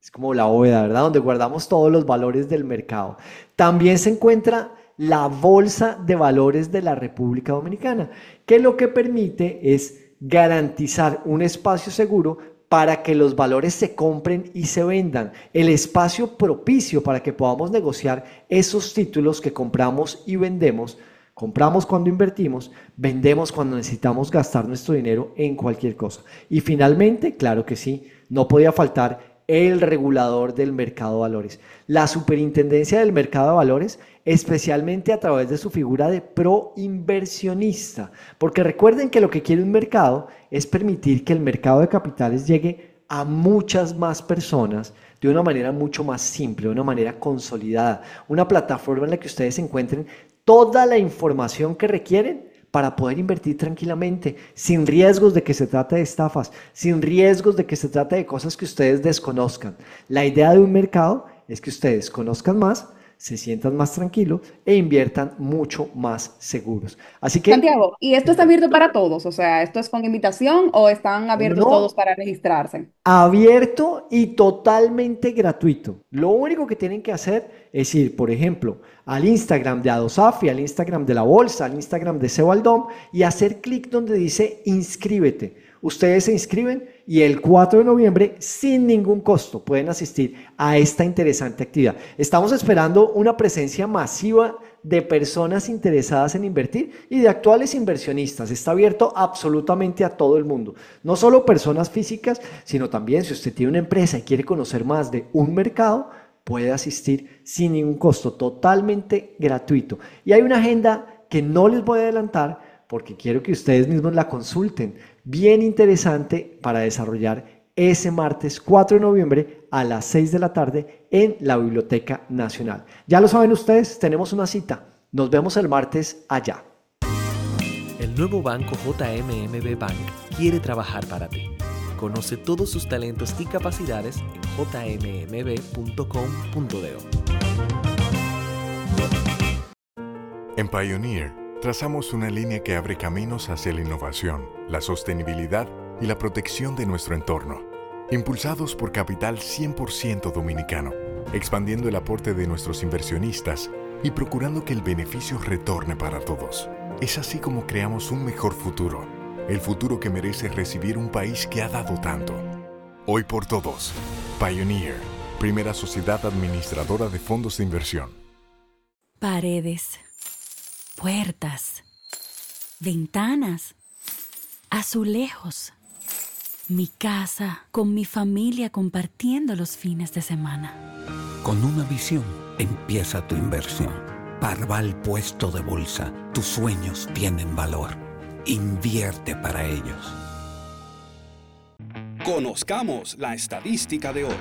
Es como la bóveda, ¿verdad? Donde guardamos todos los valores del mercado. También se encuentra la Bolsa de Valores de la República Dominicana, que lo que permite es garantizar un espacio seguro para que los valores se compren y se vendan, el espacio propicio para que podamos negociar esos títulos que compramos y vendemos. Compramos cuando invertimos, vendemos cuando necesitamos gastar nuestro dinero en cualquier cosa. Y finalmente, claro que sí, no podía faltar el regulador del mercado de valores, la superintendencia del mercado de valores, especialmente a través de su figura de proinversionista, porque recuerden que lo que quiere un mercado es permitir que el mercado de capitales llegue a muchas más personas de una manera mucho más simple, de una manera consolidada, una plataforma en la que ustedes encuentren toda la información que requieren para poder invertir tranquilamente, sin riesgos de que se trate de estafas, sin riesgos de que se trate de cosas que ustedes desconozcan. La idea de un mercado es que ustedes conozcan más, se sientan más tranquilos e inviertan mucho más seguros. Así que, Santiago, ¿y esto está abierto para todos? O sea, ¿esto es con invitación o están abiertos no, todos para registrarse? abierto y totalmente gratuito. Lo único que tienen que hacer es ir, por ejemplo, al Instagram de Adosafi, al Instagram de la Bolsa, al Instagram de Sebaldom y hacer clic donde dice inscríbete. Ustedes se inscriben y el cuatro de noviembre, sin ningún costo, pueden asistir a esta interesante actividad. Estamos esperando una presencia masiva de personas interesadas en invertir y de actuales inversionistas. Está abierto absolutamente a todo el mundo. No solo personas físicas, sino también si usted tiene una empresa y quiere conocer más de un mercado, puede asistir sin ningún costo, totalmente gratuito. Y hay una agenda que no les voy a adelantar porque quiero que ustedes mismos la consulten. Bien interesante para desarrollar ese martes cuatro de noviembre a las seis de la tarde en la Biblioteca Nacional. Ya lo saben ustedes, tenemos una cita. Nos vemos el martes allá. El nuevo banco J M M B Bank quiere trabajar para ti. Conoce todos sus talentos y capacidades en j m m b punto com punto d o. En Pioneer, trazamos una línea que abre caminos hacia la innovación, la sostenibilidad y la protección de nuestro entorno, impulsados por capital cien por ciento dominicano, expandiendo el aporte de nuestros inversionistas y procurando que el beneficio retorne para todos. Es así como creamos un mejor futuro, el futuro que merece recibir un país que ha dado tanto. Hoy por todos, Pioneer, primera sociedad administradora de fondos de inversión. Paredes, puertas, ventanas, azulejos. Mi casa con mi familia compartiendo los fines de semana. Con una visión empieza tu inversión. Parval Puesto de Bolsa. Tus sueños tienen valor. Invierte para ellos. Conozcamos la estadística de hoy.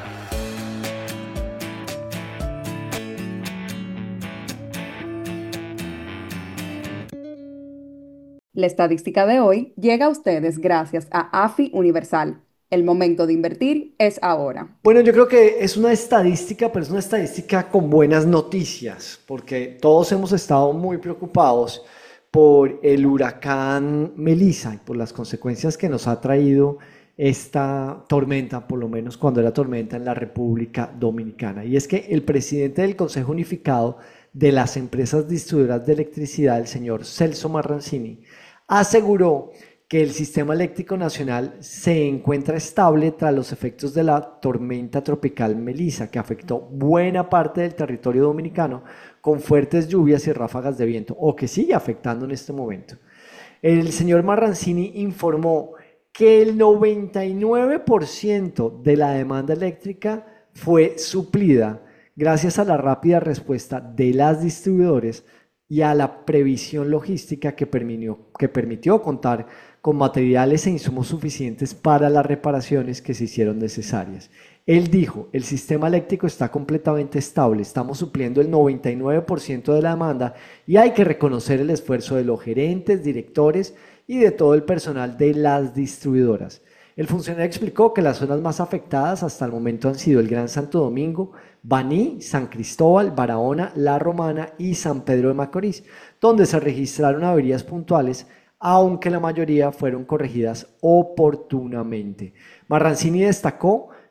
La estadística de hoy llega a ustedes gracias a AFI Universal. El momento de invertir es ahora. Bueno, yo creo que es una estadística, pero es una estadística con buenas noticias, porque todos hemos estado muy preocupados por el huracán Melissa y por las consecuencias que nos ha traído esta tormenta, por lo menos cuando era tormenta en la República Dominicana. Y es que el presidente del Consejo Unificado de las Empresas Distribuidoras de Electricidad, el señor Celso Marrancini, aseguró que el sistema eléctrico nacional se encuentra estable tras los efectos de la tormenta tropical Melissa, que afectó buena parte del territorio dominicano con fuertes lluvias y ráfagas de viento, o que sigue afectando en este momento. El señor Marrancini informó que el noventa y nueve por ciento de la demanda eléctrica fue suplida gracias a la rápida respuesta de las distribuidores y a la previsión logística que permitió, que permitió contar con materiales e insumos suficientes para las reparaciones que se hicieron necesarias. Él dijo, el sistema eléctrico está completamente estable, estamos supliendo el noventa y nueve por ciento de la demanda y hay que reconocer el esfuerzo de los gerentes, directores y de todo el personal de las distribuidoras. El funcionario explicó que las zonas más afectadas hasta el momento han sido el Gran Santo Domingo, Baní, San Cristóbal, Barahona, La Romana y San Pedro de Macorís, donde se registraron averías puntuales, aunque la mayoría fueron corregidas oportunamente. Marrancini destacó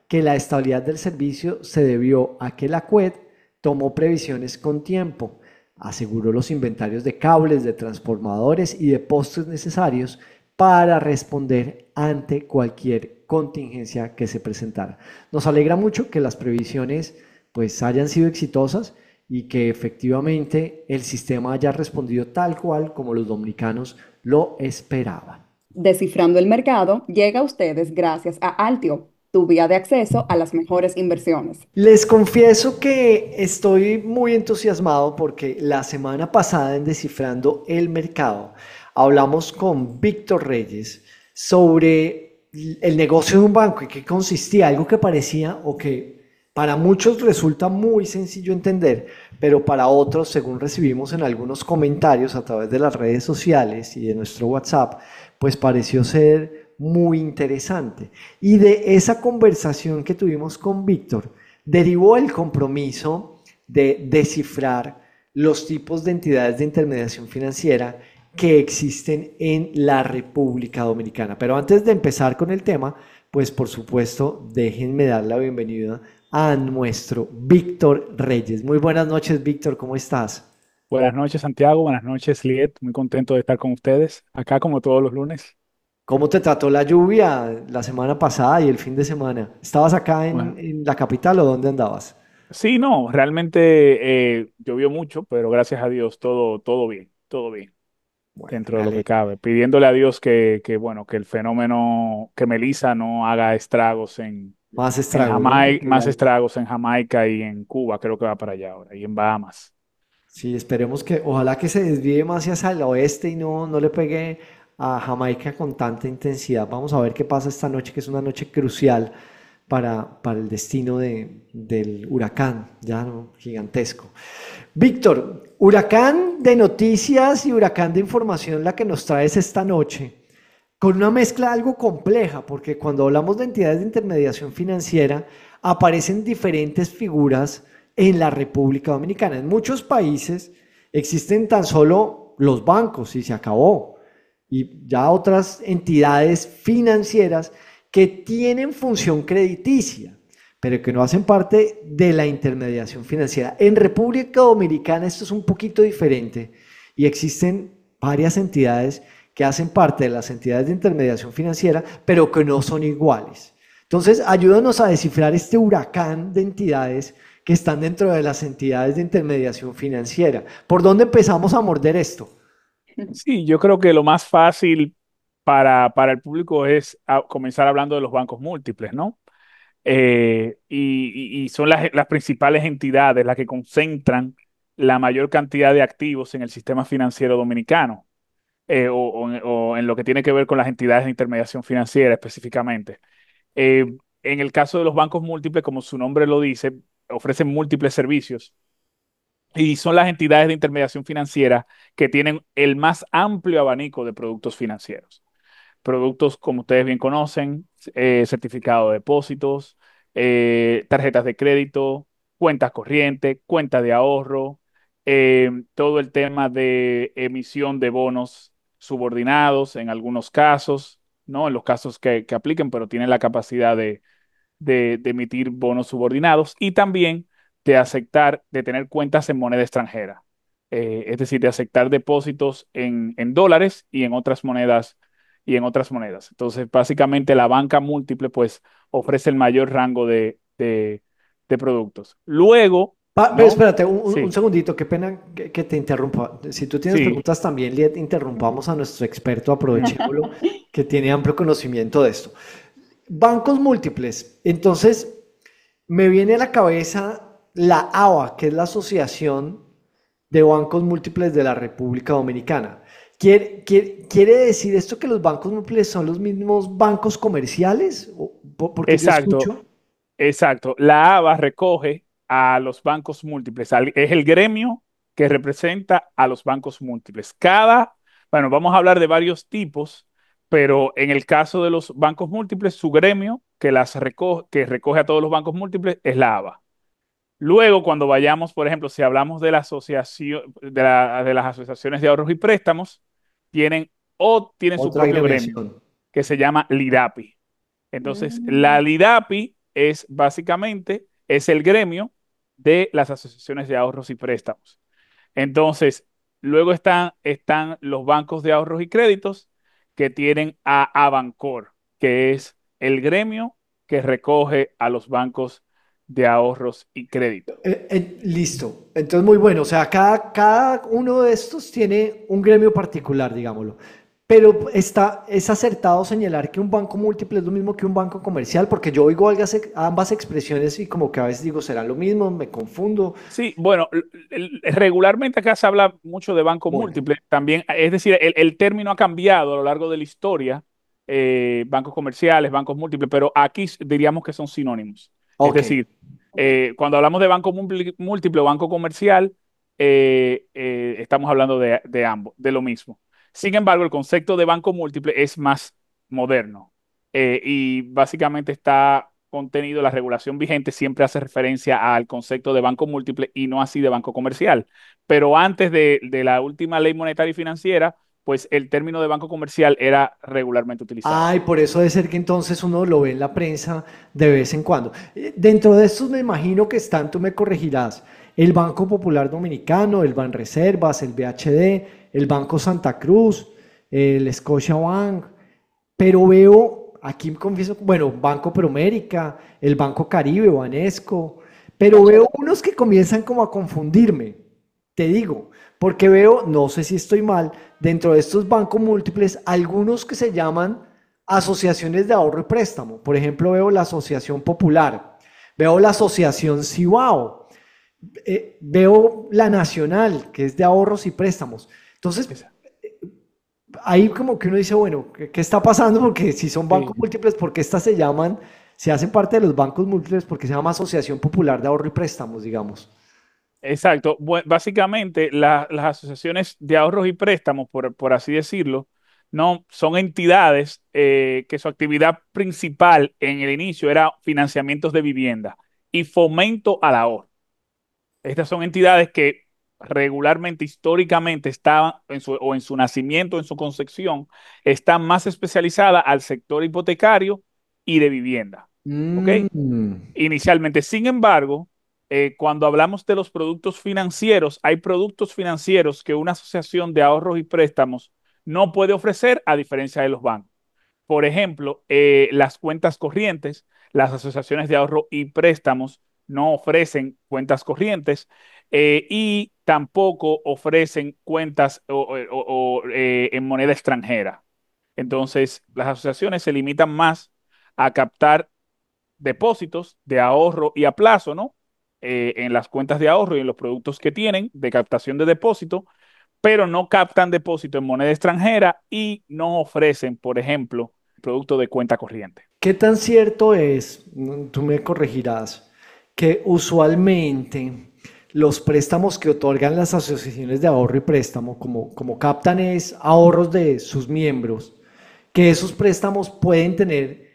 que la estabilidad del servicio se debió a que la C U E D tomó previsiones con tiempo, aseguró los inventarios de cables, de transformadores y de postes necesarios para responder ante cualquier contingencia que se presentara. Nos alegra mucho que las previsiones pues hayan sido exitosas y que efectivamente el sistema haya respondido tal cual como los dominicanos lo esperaban. Descifrando el mercado llega a ustedes gracias a Altio, tu vía de acceso a las mejores inversiones. Les confieso que estoy muy entusiasmado porque la semana pasada en Descifrando el Mercado hablamos con Víctor Reyes sobre el negocio de un banco y qué consistía, algo que parecía o que para muchos resulta muy sencillo entender, pero para otros, según recibimos en algunos comentarios a través de las redes sociales y de nuestro WhatsApp, pues pareció ser muy interesante. Y de esa conversación que tuvimos con Víctor, derivó el compromiso de descifrar los tipos de entidades de intermediación financiera que existen en la República Dominicana. Pero antes de empezar con el tema, pues por supuesto, déjenme dar la bienvenida a nuestro Víctor Reyes. Muy buenas noches, Víctor, ¿cómo estás? Buenas noches, Santiago. Buenas noches, Liet. Muy contento de estar con ustedes, acá como todos los lunes. ¿Cómo te trató la lluvia la semana pasada y el fin de semana? ¿Estabas acá en, Bueno, en la capital o dónde andabas? sí, no, realmente eh, llovió mucho, pero gracias a Dios todo, todo bien, todo bien, Bueno, dentro me de lo que alegro. cabe. Pidiéndole a Dios que, que bueno, que el fenómeno, que Melissa no haga estragos en, Más en estragos, ¿no? Jamaica, Porque ya, más estragos en Jamaica y en Cuba, creo que va para allá ahora, y en Bahamas. sí, esperemos que, ojalá que se desvíe más hacia el oeste y no, no le pegue a Jamaica con tanta intensidad. Vamos a ver qué pasa esta noche, que es una noche crucial para, para el destino de, del huracán, ya, ¿no? Gigantesco. Víctor, huracán de noticias y huracán de información la que nos traes esta noche, con una mezcla algo compleja, porque cuando hablamos de entidades de intermediación financiera, aparecen diferentes figuras en la República Dominicana. En muchos países existen tan solo los bancos y se acabó. Y ya otras entidades financieras que tienen función crediticia, pero que no hacen parte de la intermediación financiera. En República Dominicana esto es un poquito diferente y existen varias entidades que hacen parte de las entidades de intermediación financiera, pero que no son iguales. Entonces, ayúdanos a descifrar este huracán de entidades que están dentro de las entidades de intermediación financiera. ¿Por dónde empezamos a morder esto? Sí, yo creo que lo más fácil para, para el público es a- comenzar hablando de los bancos múltiples, ¿no? Eh, y, y- y son las, las principales entidades las que concentran la mayor cantidad de activos en el sistema financiero dominicano, eh, o, o en o en lo que tiene que ver con las entidades de intermediación financiera específicamente. Eh, en el caso de los bancos múltiples, como su nombre lo dice, ofrecen múltiples servicios y son las entidades de intermediación financiera que tienen el más amplio abanico de productos financieros. Productos, como ustedes bien conocen, eh, certificado de depósitos, eh, tarjetas de crédito, cuentas corrientes, cuentas de ahorro, eh, todo el tema de emisión de bonos subordinados en algunos casos, ¿no? En los casos que, que apliquen, pero tienen la capacidad de, de, de emitir bonos subordinados y también de aceptar, de tener cuentas en moneda extranjera. Eh, es decir, de aceptar depósitos en, en dólares y en otras monedas y en otras monedas. Entonces, básicamente la banca múltiple pues ofrece el mayor rango de, de, de productos. Luego, Pa- pero ¿no? espérate un, un- un Sí, segundito, qué pena que, que te interrumpa. Si tú tienes sí. preguntas también, Liet, interrumpamos a nuestro experto, aprovechémoslo, que tiene amplio conocimiento de esto. Bancos múltiples. Entonces, me viene a la cabeza la A B A, que es la Asociación de Bancos Múltiples de la República Dominicana. ¿Quiere, quiere, quiere decir esto que los bancos múltiples son los mismos bancos comerciales? ¿O- po- Porque yo Exacto, escucho. exacto. La A B A recoge a los bancos múltiples. al- Es el gremio que representa a los bancos múltiples. Cada, bueno, vamos a hablar de varios tipos, pero en el caso de los bancos múltiples, su gremio que las recoge, que recoge a todos los bancos múltiples es la A B A. Luego, cuando vayamos, por ejemplo, si hablamos de la asociación, de la- de las asociaciones de ahorros y préstamos, tienen o tienen su Otra propio gremio agremiación. que se llama LIDAPI. Entonces, la Mm. LIDAPI es básicamente, es el gremio de las asociaciones de ahorros y préstamos. Entonces, luego están, están los bancos de ahorros y créditos que tienen a Abancor, que es el gremio que recoge a los bancos de ahorros y crédito. Eh, eh, listo. Entonces, muy bueno. O sea, cada, cada uno de estos tiene un gremio particular, digámoslo. Pero está, es acertado señalar que un banco múltiple es lo mismo que un banco comercial, porque yo oigo algas- ambas expresiones y como que a veces digo, ¿será lo mismo? Me confundo. Sí, bueno, l- l- regularmente acá se habla mucho de bancos Bueno, múltiples, también, es decir, el, el término ha cambiado a lo largo de la historia, eh, bancos comerciales, bancos múltiples, pero aquí s- diríamos que son sinónimos. Es ok. decir, eh, cuando hablamos de banco múlti- múltiple o banco comercial, eh, eh, estamos hablando de, de ambos, de lo mismo. Sin embargo, el concepto de banco múltiple es más moderno, eh, y básicamente está contenido, la regulación vigente siempre hace referencia al concepto de banco múltiple y no así de banco comercial. Pero antes de, de la última ley monetaria y financiera, pues el término de banco comercial era regularmente utilizado. Ay, por eso debe ser que entonces uno lo ve en la prensa de vez en cuando. Eh, Dentro de estos me imagino que están, tú me corregirás, el Banco Popular Dominicano, el Banreservas, el B H D, el Banco Santa Cruz, el Scotiabank, pero veo, aquí me confieso, bueno, Banco Promérica, el Banco Caribe, Banesco, pero veo unos que comienzan como a confundirme, te digo, porque veo, no sé si estoy mal, dentro de estos bancos múltiples, algunos que se llaman asociaciones de ahorro y préstamo. Por ejemplo, veo la Asociación Popular, veo la Asociación Cibao, eh, veo la Nacional, que es de ahorros y préstamos. Entonces, ahí como que uno dice, bueno, ¿qué, qué está pasando? Porque si son Sí. bancos múltiples, ¿por qué estas se llaman, se hacen parte de los bancos múltiples? Porque se llama Asociación Popular de Ahorro y Préstamos, digamos. Exacto. Bue- básicamente, la- las asociaciones de ahorros y préstamos, por, por así decirlo, no son entidades, eh, que su actividad principal en el inicio era financiamientos de vivienda y fomento al ahorro. Estas son entidades que regularmente, históricamente, estaban en su, o en su nacimiento, en su concepción, están más especializadas al sector hipotecario y de vivienda. ¿Ok? Mm. Inicialmente. Sin embargo, eh, cuando hablamos de los productos financieros, hay productos financieros que una asociación de ahorros y préstamos no puede ofrecer a diferencia de los bancos. Por ejemplo, eh, las cuentas corrientes, las asociaciones de ahorro y préstamos no ofrecen cuentas corrientes, eh, y tampoco ofrecen cuentas o, o- o- eh, en moneda extranjera. Entonces, las asociaciones se limitan más a captar depósitos de ahorro y a plazo, ¿no? Eh, en las cuentas de ahorro y en los productos que tienen de captación de depósito, pero no captan depósito en moneda extranjera y no ofrecen, por ejemplo, producto de cuenta corriente. ¿Qué tan cierto es, mm, tú me corregirás, que usualmente los préstamos que otorgan las asociaciones de ahorro y préstamo, como, como captan es ahorros de sus miembros, que esos préstamos pueden tener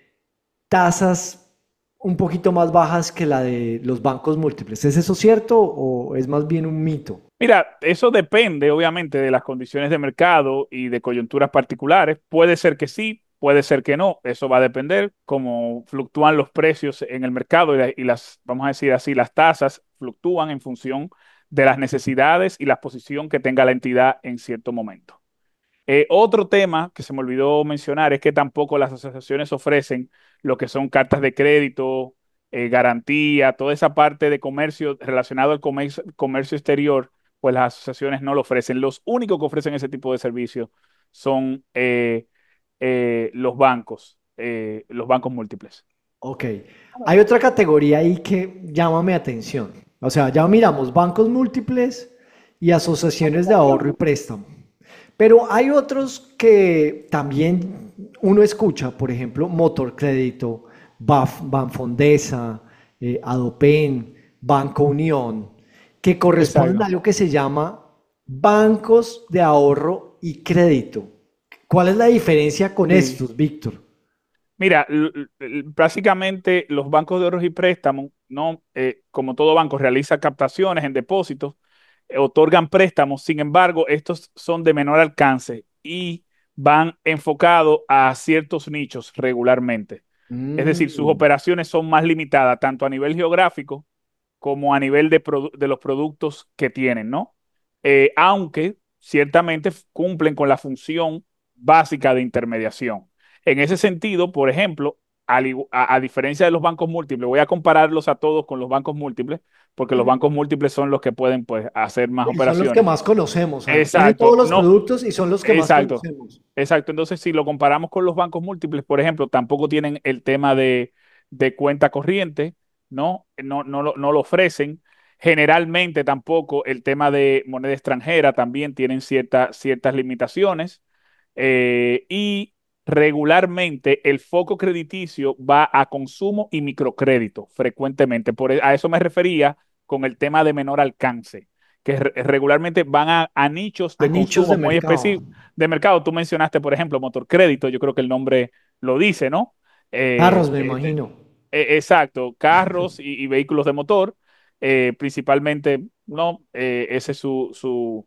tasas un poquito más bajas que la de los bancos múltiples? ¿Es eso cierto o es más bien un mito? Mira, eso depende obviamente de las condiciones de mercado y de coyunturas particulares. Puede ser que sí, puede ser que no. Eso va a depender cómo fluctúan los precios en el mercado y, la- y las, vamos a decir así, las tasas fluctúan en función de las necesidades y la posición que tenga la entidad en cierto momento. Eh, otro tema que se me olvidó mencionar es que tampoco las asociaciones ofrecen lo que son cartas de crédito, eh, garantía, toda esa parte de comercio relacionado al comercio, comercio exterior, pues las asociaciones no lo ofrecen. Los únicos que ofrecen ese tipo de servicios son, eh, eh, los bancos, eh, los bancos múltiples. Ok. Hay otra categoría ahí que llama mi atención. O sea, ya miramos bancos múltiples y asociaciones de ahorro y préstamo. Pero hay otros que también uno escucha, por ejemplo, Motor Crédito, Baf- Banfondesa, eh, Adopen, Banco Unión, que corresponden a Exacto. algo que se llama bancos de ahorro y crédito. ¿Cuál es la diferencia con Sí. estos, Víctor? Mira, l- l- básicamente los bancos de ahorros y préstamos, no, Eh, como todo banco, realiza captaciones en depósitos, eh, otorgan préstamos. Sin embargo, estos son de menor alcance y van enfocados a ciertos nichos regularmente. Es decir, sus Mm. operaciones son más limitadas, tanto a nivel geográfico como a nivel de, produ- de los productos que tienen, ¿no? Eh, aunque ciertamente f- cumplen con la función básica de intermediación. En ese sentido, por ejemplo, al igu- a, a diferencia de los bancos múltiples, voy a compararlos a todos con los bancos múltiples, porque los bancos múltiples son los que pueden, pues, hacer más Y son los que operaciones. más conocemos, además. Tienen Exacto, todos los no, productos y son los que más exacto, conocemos. exacto. Entonces, si lo comparamos con los bancos múltiples, por ejemplo, tampoco tienen el tema de, de cuenta corriente, ¿no? No, no, lo, no lo ofrecen. Generalmente tampoco el tema de moneda extranjera también tienen cierta- ciertas limitaciones. Eh, y regularmente el foco crediticio va a consumo y microcrédito frecuentemente. Por, e- a eso me refería con el tema de menor alcance, que re- regularmente van a, a nichos A de nichos consumo de muy mercado. específicos de mercado. Tú mencionaste, por ejemplo, motor crédito, yo creo que el nombre lo dice, ¿no? Eh, Carros, me este, imagino. eh, exacto, carros y, y vehículos de motor, eh, principalmente, ¿no? Eh, ese es su, su,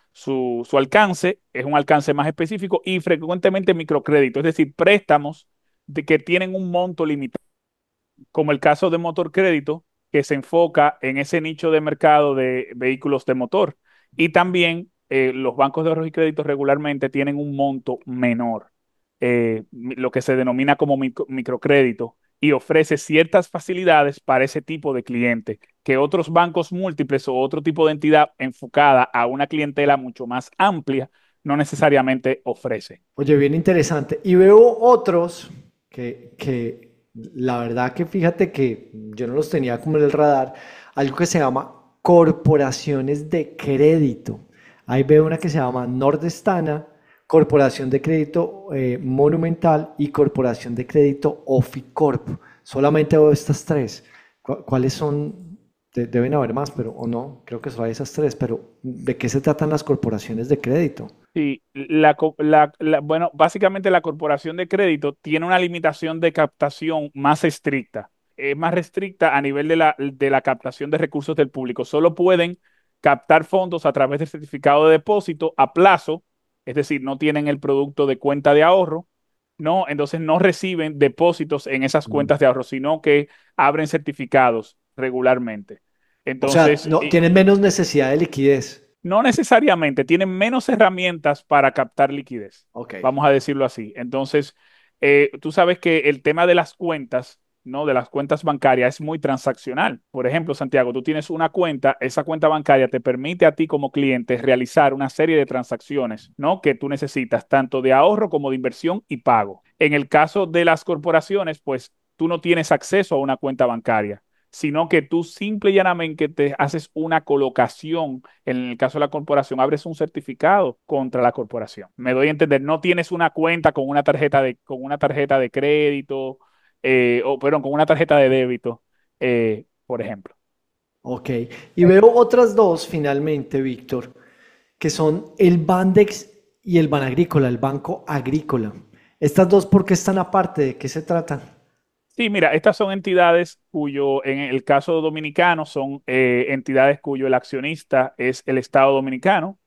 su, su alcance, es un alcance más específico y frecuentemente microcrédito, es decir, préstamos de que tienen un monto limitado, como el caso de motor crédito, que se enfoca en ese nicho de mercado de vehículos de motor. Y también eh, los bancos de ahorros y créditos regularmente tienen un monto menor, eh, mi- lo que se denomina como micro- microcrédito, y ofrece ciertas facilidades para ese tipo de cliente que otros bancos múltiples o otro tipo de entidad enfocada a una clientela mucho más amplia no necesariamente ofrece. Oye, bien interesante. Y veo otros que, que la verdad que fíjate que yo no los tenía como en el radar, algo que se llama corporaciones de crédito. Ahí veo una que se llama Nordestana, Corporación de Crédito eh, Monumental y Corporación de Crédito Oficorp. Solamente veo estas tres. ¿Cu- ¿Cuáles son? De- deben haber más, pero o no, creo que solo hay esas tres, pero ¿de qué se tratan las corporaciones de crédito? Sí, la, co- la- la- bueno, básicamente la corporación de crédito tiene una limitación de captación más estricta. Es más restricta a nivel de la, de la captación de recursos del público. Solo pueden captar fondos a través de certificado de depósito a plazo, es decir, no tienen el producto de cuenta de ahorro, ¿no? Entonces no reciben depósitos en esas cuentas de ahorro, sino que abren certificados regularmente. O sea, Entonces, no, y- tienen menos necesidad de liquidez. no necesariamente, tienen menos herramientas para captar liquidez, Ok. vamos a decirlo así. Entonces, eh, tú sabes que el tema de las cuentas, ¿no? De las cuentas bancarias es muy transaccional. Por ejemplo, Santiago, tú tienes una cuenta, esa cuenta bancaria te permite a ti como cliente realizar una serie de transacciones, ¿no? Que tú necesitas, tanto de ahorro como de inversión y pago. En el caso de las corporaciones, pues tú no tienes acceso a una cuenta bancaria, sino que tú simple y llanamente te haces una colocación. En el caso de la corporación, abres un certificado contra la corporación. Me doy a entender, no tienes una cuenta con una tarjeta de, con una tarjeta de crédito, eh, o perdón, con una tarjeta de débito, eh, por ejemplo. Ok. Y veo otras dos finalmente, Víctor, que son el Bandex y el Banagrícola, el Banco Agrícola. Estas dos, ¿por qué están aparte? ¿De qué se tratan? Sí, mira, estas son entidades cuyo, en el caso dominicano, son eh, entidades cuyo el accionista es el Estado dominicano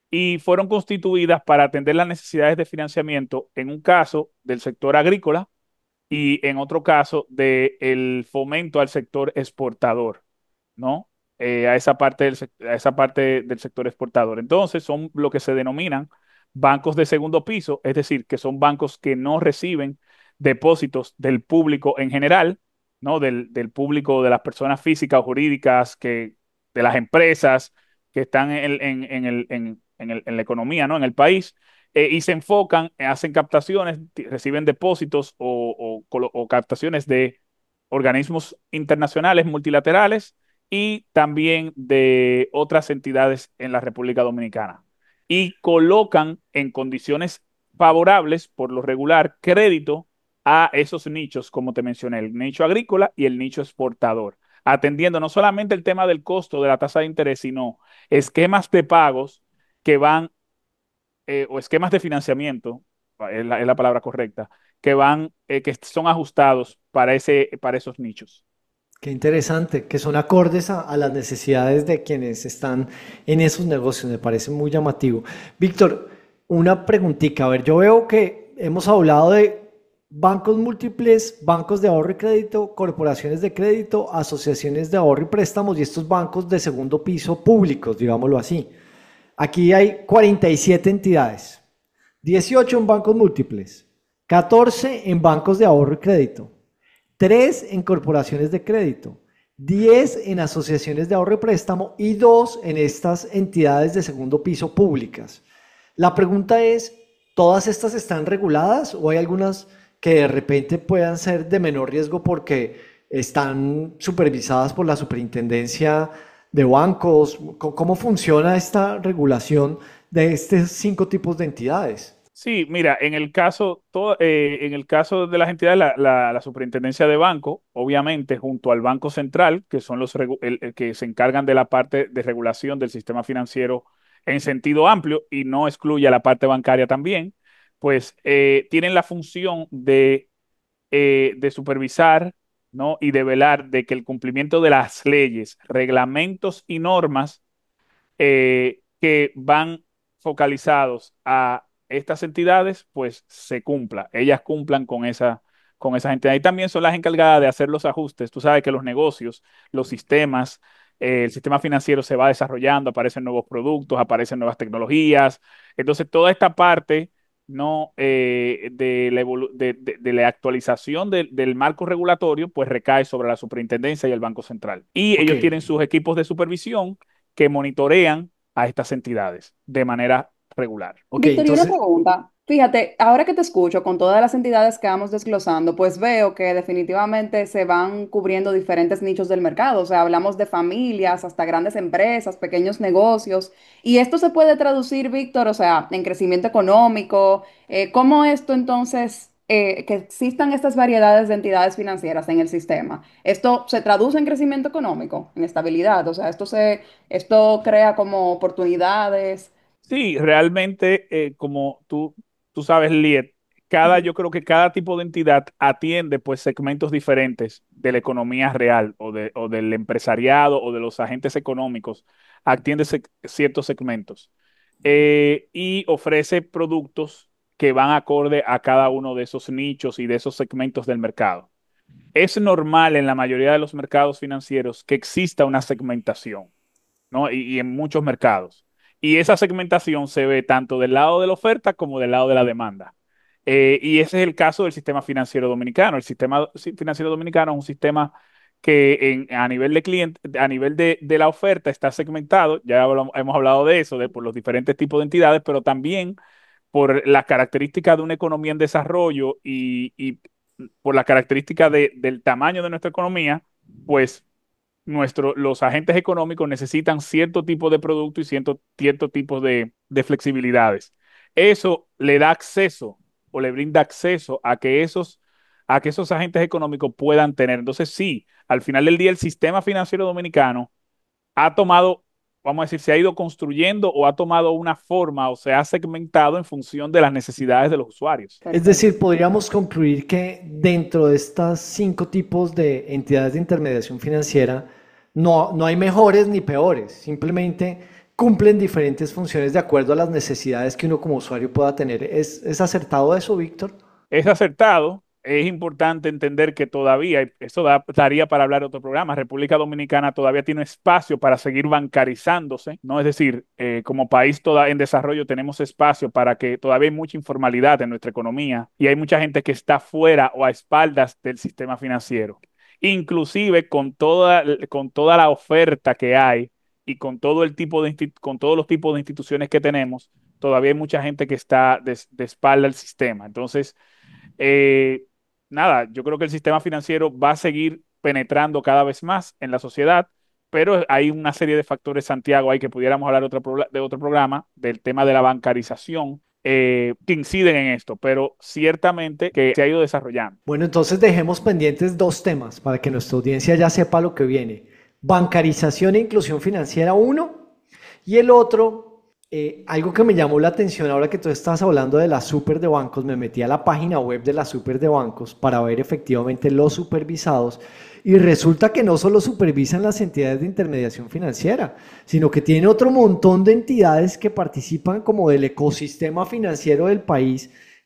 y fueron constituidas para atender las necesidades de financiamiento, en un caso del sector agrícola y en otro caso del fomento al sector exportador, ¿no? Eh, a esa parte del, sec- a esa parte del sector exportador. Entonces, son lo que se denominan bancos de segundo piso, es decir, que son bancos que no reciben depósitos del público en general, ¿no? Del, del público, de las personas físicas o jurídicas, que, de las empresas que están en, el- en, en el- en- en el- en la economía, ¿no? En el país, eh, y se enfocan, eh, hacen captaciones, ti- reciben depósitos o, o colo- o captaciones de organismos internacionales multilaterales y también de otras entidades en la República Dominicana. Y colocan en condiciones favorables, por lo regular, crédito a esos nichos, como te mencioné, el nicho agrícola y el nicho exportador, atendiendo no solamente el tema del costo de la tasa de interés, sino esquemas de pagos que van, eh, o esquemas de financiamiento, es la, es la palabra correcta, que van, eh, que son ajustados para ese, para esos nichos. Qué interesante, que son acordes a, a las necesidades de quienes están en esos negocios, me parece muy llamativo. Víctor, una preguntita, a ver, yo veo que hemos hablado de bancos múltiples, bancos de ahorro y crédito, corporaciones de crédito, asociaciones de ahorro y préstamos y estos bancos de segundo piso públicos, digámoslo así. Aquí hay cuarenta y siete entidades, dieciocho en bancos múltiples, catorce en bancos de ahorro y crédito, tres en corporaciones de crédito, diez en asociaciones de ahorro y préstamo y dos en estas entidades de segundo piso públicas. La pregunta es, ¿todas estas están reguladas o hay algunas que de repente puedan ser de menor riesgo porque están supervisadas por la superintendencia de bancos? ¿Cómo funciona esta regulación de estos cinco tipos de entidades? Sí, mira, en el caso, todo, eh, en el caso de las entidades, la, la, la superintendencia de banco, obviamente, junto al Banco Central, que son los el, el que se encargan de la parte de regulación del sistema financiero en sentido amplio y no excluye a la parte bancaria también, pues eh, tienen la función de, eh, de supervisar, ¿no? Y de velar de que el cumplimiento de las leyes, reglamentos y normas eh, que van focalizados a estas entidades, pues se cumpla, ellas cumplan con esa, con esas entidades. Y también son las encargadas de hacer los ajustes. Tú sabes que los negocios, los sistemas, eh, el sistema financiero se va desarrollando, aparecen nuevos productos, aparecen nuevas tecnologías. Entonces, toda esta parte no eh, de, la evolu- de, de- de la actualización del del marco regulatorio, pues recae sobre la superintendencia y el Banco Central. Y Ok, ellos tienen sus equipos de supervisión que monitorean a estas entidades de manera regular. ok, Víctor, y una entonces, pregunta. Fíjate, ahora que te escucho con todas las entidades que vamos desglosando, pues veo que definitivamente se van cubriendo diferentes nichos del mercado. O sea, hablamos de familias hasta grandes empresas, pequeños negocios. Y esto se puede traducir, Víctor, o sea, en crecimiento económico. Eh, ¿cómo esto entonces, eh, que existan estas variedades de entidades financieras en el sistema? ¿Esto se traduce en crecimiento económico, en estabilidad? O sea, esto se, esto crea como oportunidades. Sí, realmente, eh, como tú, tú sabes, Liet, cada, yo creo que cada tipo de entidad atiende pues segmentos diferentes de la economía real o, de, o del empresariado o de los agentes económicos, atiende sec- ciertos segmentos eh, y ofrece productos que van acorde a cada uno de esos nichos y de esos segmentos del mercado. Es normal en la mayoría de los mercados financieros que exista una segmentación, ¿no? Y, y en muchos mercados. Y esa segmentación se ve tanto del lado de la oferta como del lado de la demanda. Eh, y ese es el caso del sistema financiero dominicano. El sistema si- financiero dominicano es un sistema que en- a nivel de cliente, a nivel de, de la oferta está segmentado. Ya hablamos- hemos hablado de eso, de por los diferentes tipos de entidades, pero también por las características de una economía en desarrollo y, y por las características de- del tamaño de nuestra economía, pues nuestro, los agentes económicos necesitan cierto tipo de producto y cierto, cierto tipo de, de flexibilidades. Eso le da acceso o le brinda acceso a que esos, a que esos agentes económicos puedan tener. Entonces, sí, al final del día el sistema financiero dominicano ha tomado, vamos a decir, se ha ido construyendo o ha tomado una forma o se ha segmentado en función de las necesidades de los usuarios. es decir, podríamos concluir que dentro de estos cinco tipos de entidades de intermediación financiera no, no hay mejores ni peores, simplemente cumplen diferentes funciones de acuerdo a las necesidades que uno como usuario pueda tener. ¿Es, es acertado eso, Víctor? Es acertado. Es importante entender que todavía, y eso da- daría para hablar de otro programa, República Dominicana todavía tiene espacio para seguir bancarizándose, ¿no? Es decir, eh, como país toda en desarrollo tenemos espacio para que todavía hay mucha informalidad en nuestra economía y hay mucha gente que está fuera o a espaldas del sistema financiero. Inclusive con toda, con toda la oferta que hay y con todo el tipo de insti- con todos los tipos de instituciones que tenemos, todavía hay mucha gente que está de, de espalda al sistema. Entonces, eh, nada, yo creo que el sistema financiero va a seguir penetrando cada vez más en la sociedad, pero hay una serie de factores, Santiago, ahí que pudiéramos hablar otro pro- de otro programa, del tema de la bancarización, eh, que inciden en esto, pero ciertamente que se ha ido desarrollando. Bueno, entonces dejemos pendientes dos temas para que nuestra audiencia ya sepa lo que viene. Bancarización e inclusión financiera, uno, y el otro, eh, algo que me llamó la atención ahora que tú estás hablando de la super de bancos, me metí a la página web de la super de bancos para ver efectivamente los supervisados y resulta que no solo supervisan las entidades de intermediación financiera, sino que tienen otro montón de entidades que participan como del ecosistema financiero del país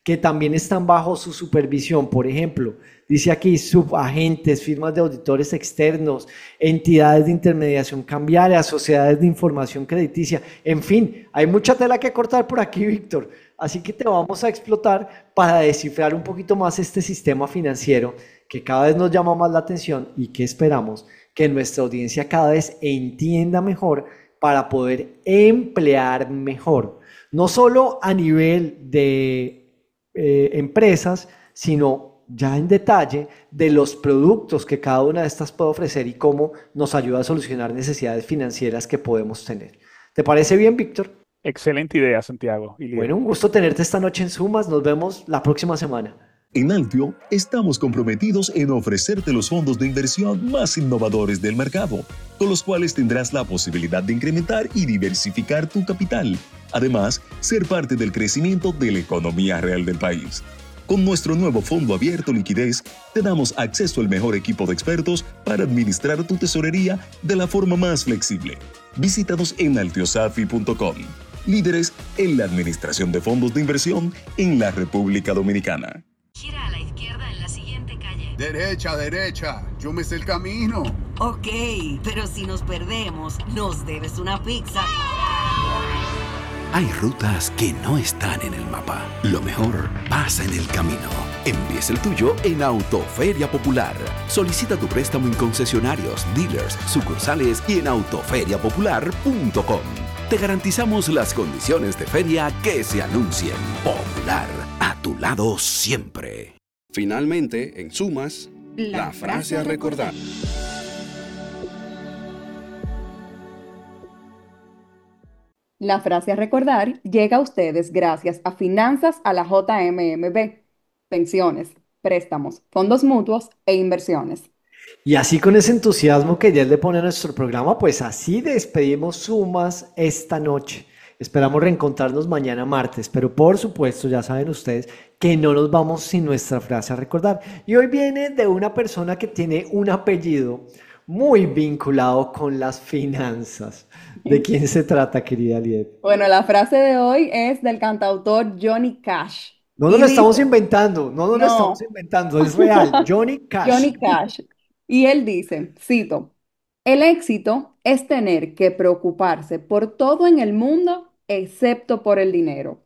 que también están bajo su supervisión. Por ejemplo, dice aquí subagentes, firmas de auditores externos, entidades de intermediación cambiaria, sociedades de información crediticia. En fin, hay mucha tela que cortar por aquí, Víctor. Así que te vamos a explotar para descifrar un poquito más este sistema financiero que cada vez nos llama más la atención y que esperamos que nuestra audiencia cada vez entienda mejor para poder emplear mejor. No solo a nivel de Eh, empresas, sino ya en detalle de los productos que cada una de estas puede ofrecer y cómo nos ayuda a solucionar necesidades financieras que podemos tener. ¿Te parece bien, Víctor? Excelente idea, Santiago. Y bueno, un gusto tenerte esta noche en Sumas. Nos vemos la próxima semana. En Altio estamos comprometidos en ofrecerte los fondos de inversión más innovadores del mercado, con los cuales tendrás la posibilidad de incrementar y diversificar tu capital. Además, ser parte del crecimiento de la economía real del país. Con nuestro nuevo fondo abierto Liquidez, te damos acceso al mejor equipo de expertos para administrar tu tesorería de la forma más flexible. Visítanos en altiosafi punto com, líderes en la administración de fondos de inversión en la República Dominicana. Gira a la izquierda en la siguiente calle. Derecha, derecha. Yo me sé el camino. Ok, pero si nos perdemos, nos debes una pizza. Hay rutas que no están en el mapa. Lo mejor pasa en el camino. Empieza el tuyo en Autoferia Popular. Solicita tu préstamo en concesionarios, dealers, sucursales y en autoferia popular punto com. Te garantizamos las condiciones de feria que se anuncien. Popular, a tu lado siempre. Finalmente, en Sumas, la, la frase a recordar. La frase a recordar llega a ustedes gracias a Finanzas a la J M M B, pensiones, préstamos, fondos mutuos e inversiones. Y así con ese entusiasmo que ya le pone a nuestro programa, pues así despedimos Sumas esta noche. Esperamos reencontrarnos mañana martes, pero por supuesto ya saben ustedes que no nos vamos sin nuestra frase a recordar. Y hoy viene de una persona que tiene un apellido muy vinculado con las finanzas. ¿De quién se trata, querida Liet? Bueno, la frase de hoy es del cantautor Johnny Cash. No nos lo estamos inventando, no nos lo estamos inventando, es real. Johnny Cash. Johnny Cash. Y él dice, cito, el éxito es tener que preocuparse por todo en el mundo excepto por el dinero.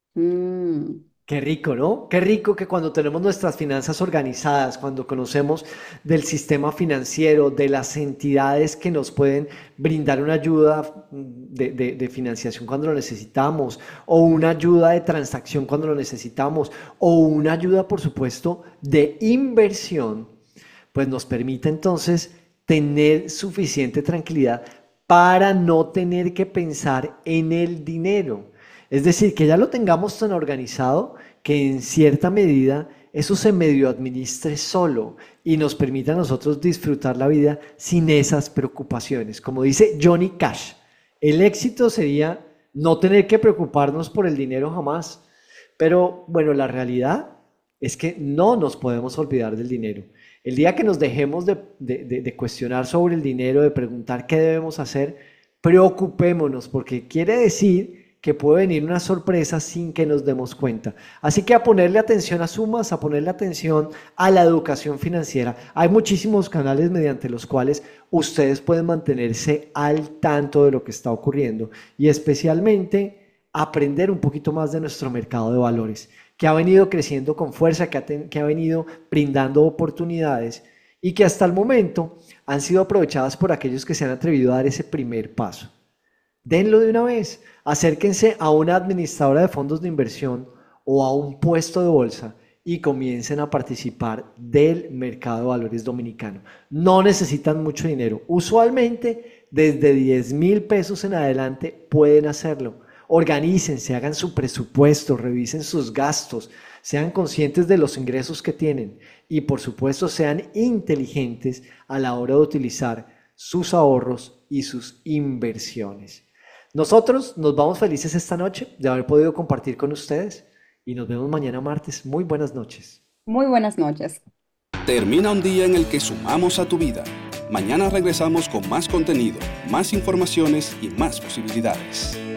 Mm. Qué rico, ¿no? Qué rico que cuando tenemos nuestras finanzas organizadas, cuando conocemos del sistema financiero, de las entidades que nos pueden brindar una ayuda de, de, de financiación cuando lo necesitamos, o una ayuda de transacción cuando lo necesitamos, o una ayuda, por supuesto, de inversión, pues nos permite entonces tener suficiente tranquilidad para no tener que pensar en el dinero. Es decir, que ya lo tengamos tan organizado que en cierta medida eso se medio administre solo y nos permita a nosotros disfrutar la vida sin esas preocupaciones. Como dice Johnny Cash, el éxito sería no tener que preocuparnos por el dinero jamás. Pero bueno, la realidad es que no nos podemos olvidar del dinero. El día que nos dejemos de, de, de, de cuestionar sobre el dinero, de preguntar qué debemos hacer, preocupémonos, porque quiere decir que puede venir una sorpresa sin que nos demos cuenta. Así que a ponerle atención a Sumas, a ponerle atención a la educación financiera. Hay muchísimos canales mediante los cuales ustedes pueden mantenerse al tanto de lo que está ocurriendo y especialmente aprender un poquito más de nuestro mercado de valores, que ha venido creciendo con fuerza, que ha, ten, que ha venido brindando oportunidades y que hasta el momento han sido aprovechadas por aquellos que se han atrevido a dar ese primer paso. Denlo de una vez, acérquense a una administradora de fondos de inversión o a un puesto de bolsa y comiencen a participar del mercado de valores dominicano. No necesitan mucho dinero, usualmente desde diez mil pesos en adelante pueden hacerlo. Organícense, hagan su presupuesto, revisen sus gastos, sean conscientes de los ingresos que tienen y por supuesto sean inteligentes a la hora de utilizar sus ahorros y sus inversiones. Nosotros nos vamos felices esta noche de haber podido compartir con ustedes y nos vemos mañana martes. Muy buenas noches. Muy buenas noches. Termina un día en el que sumamos a tu vida. Mañana regresamos con más contenido, más informaciones y más posibilidades.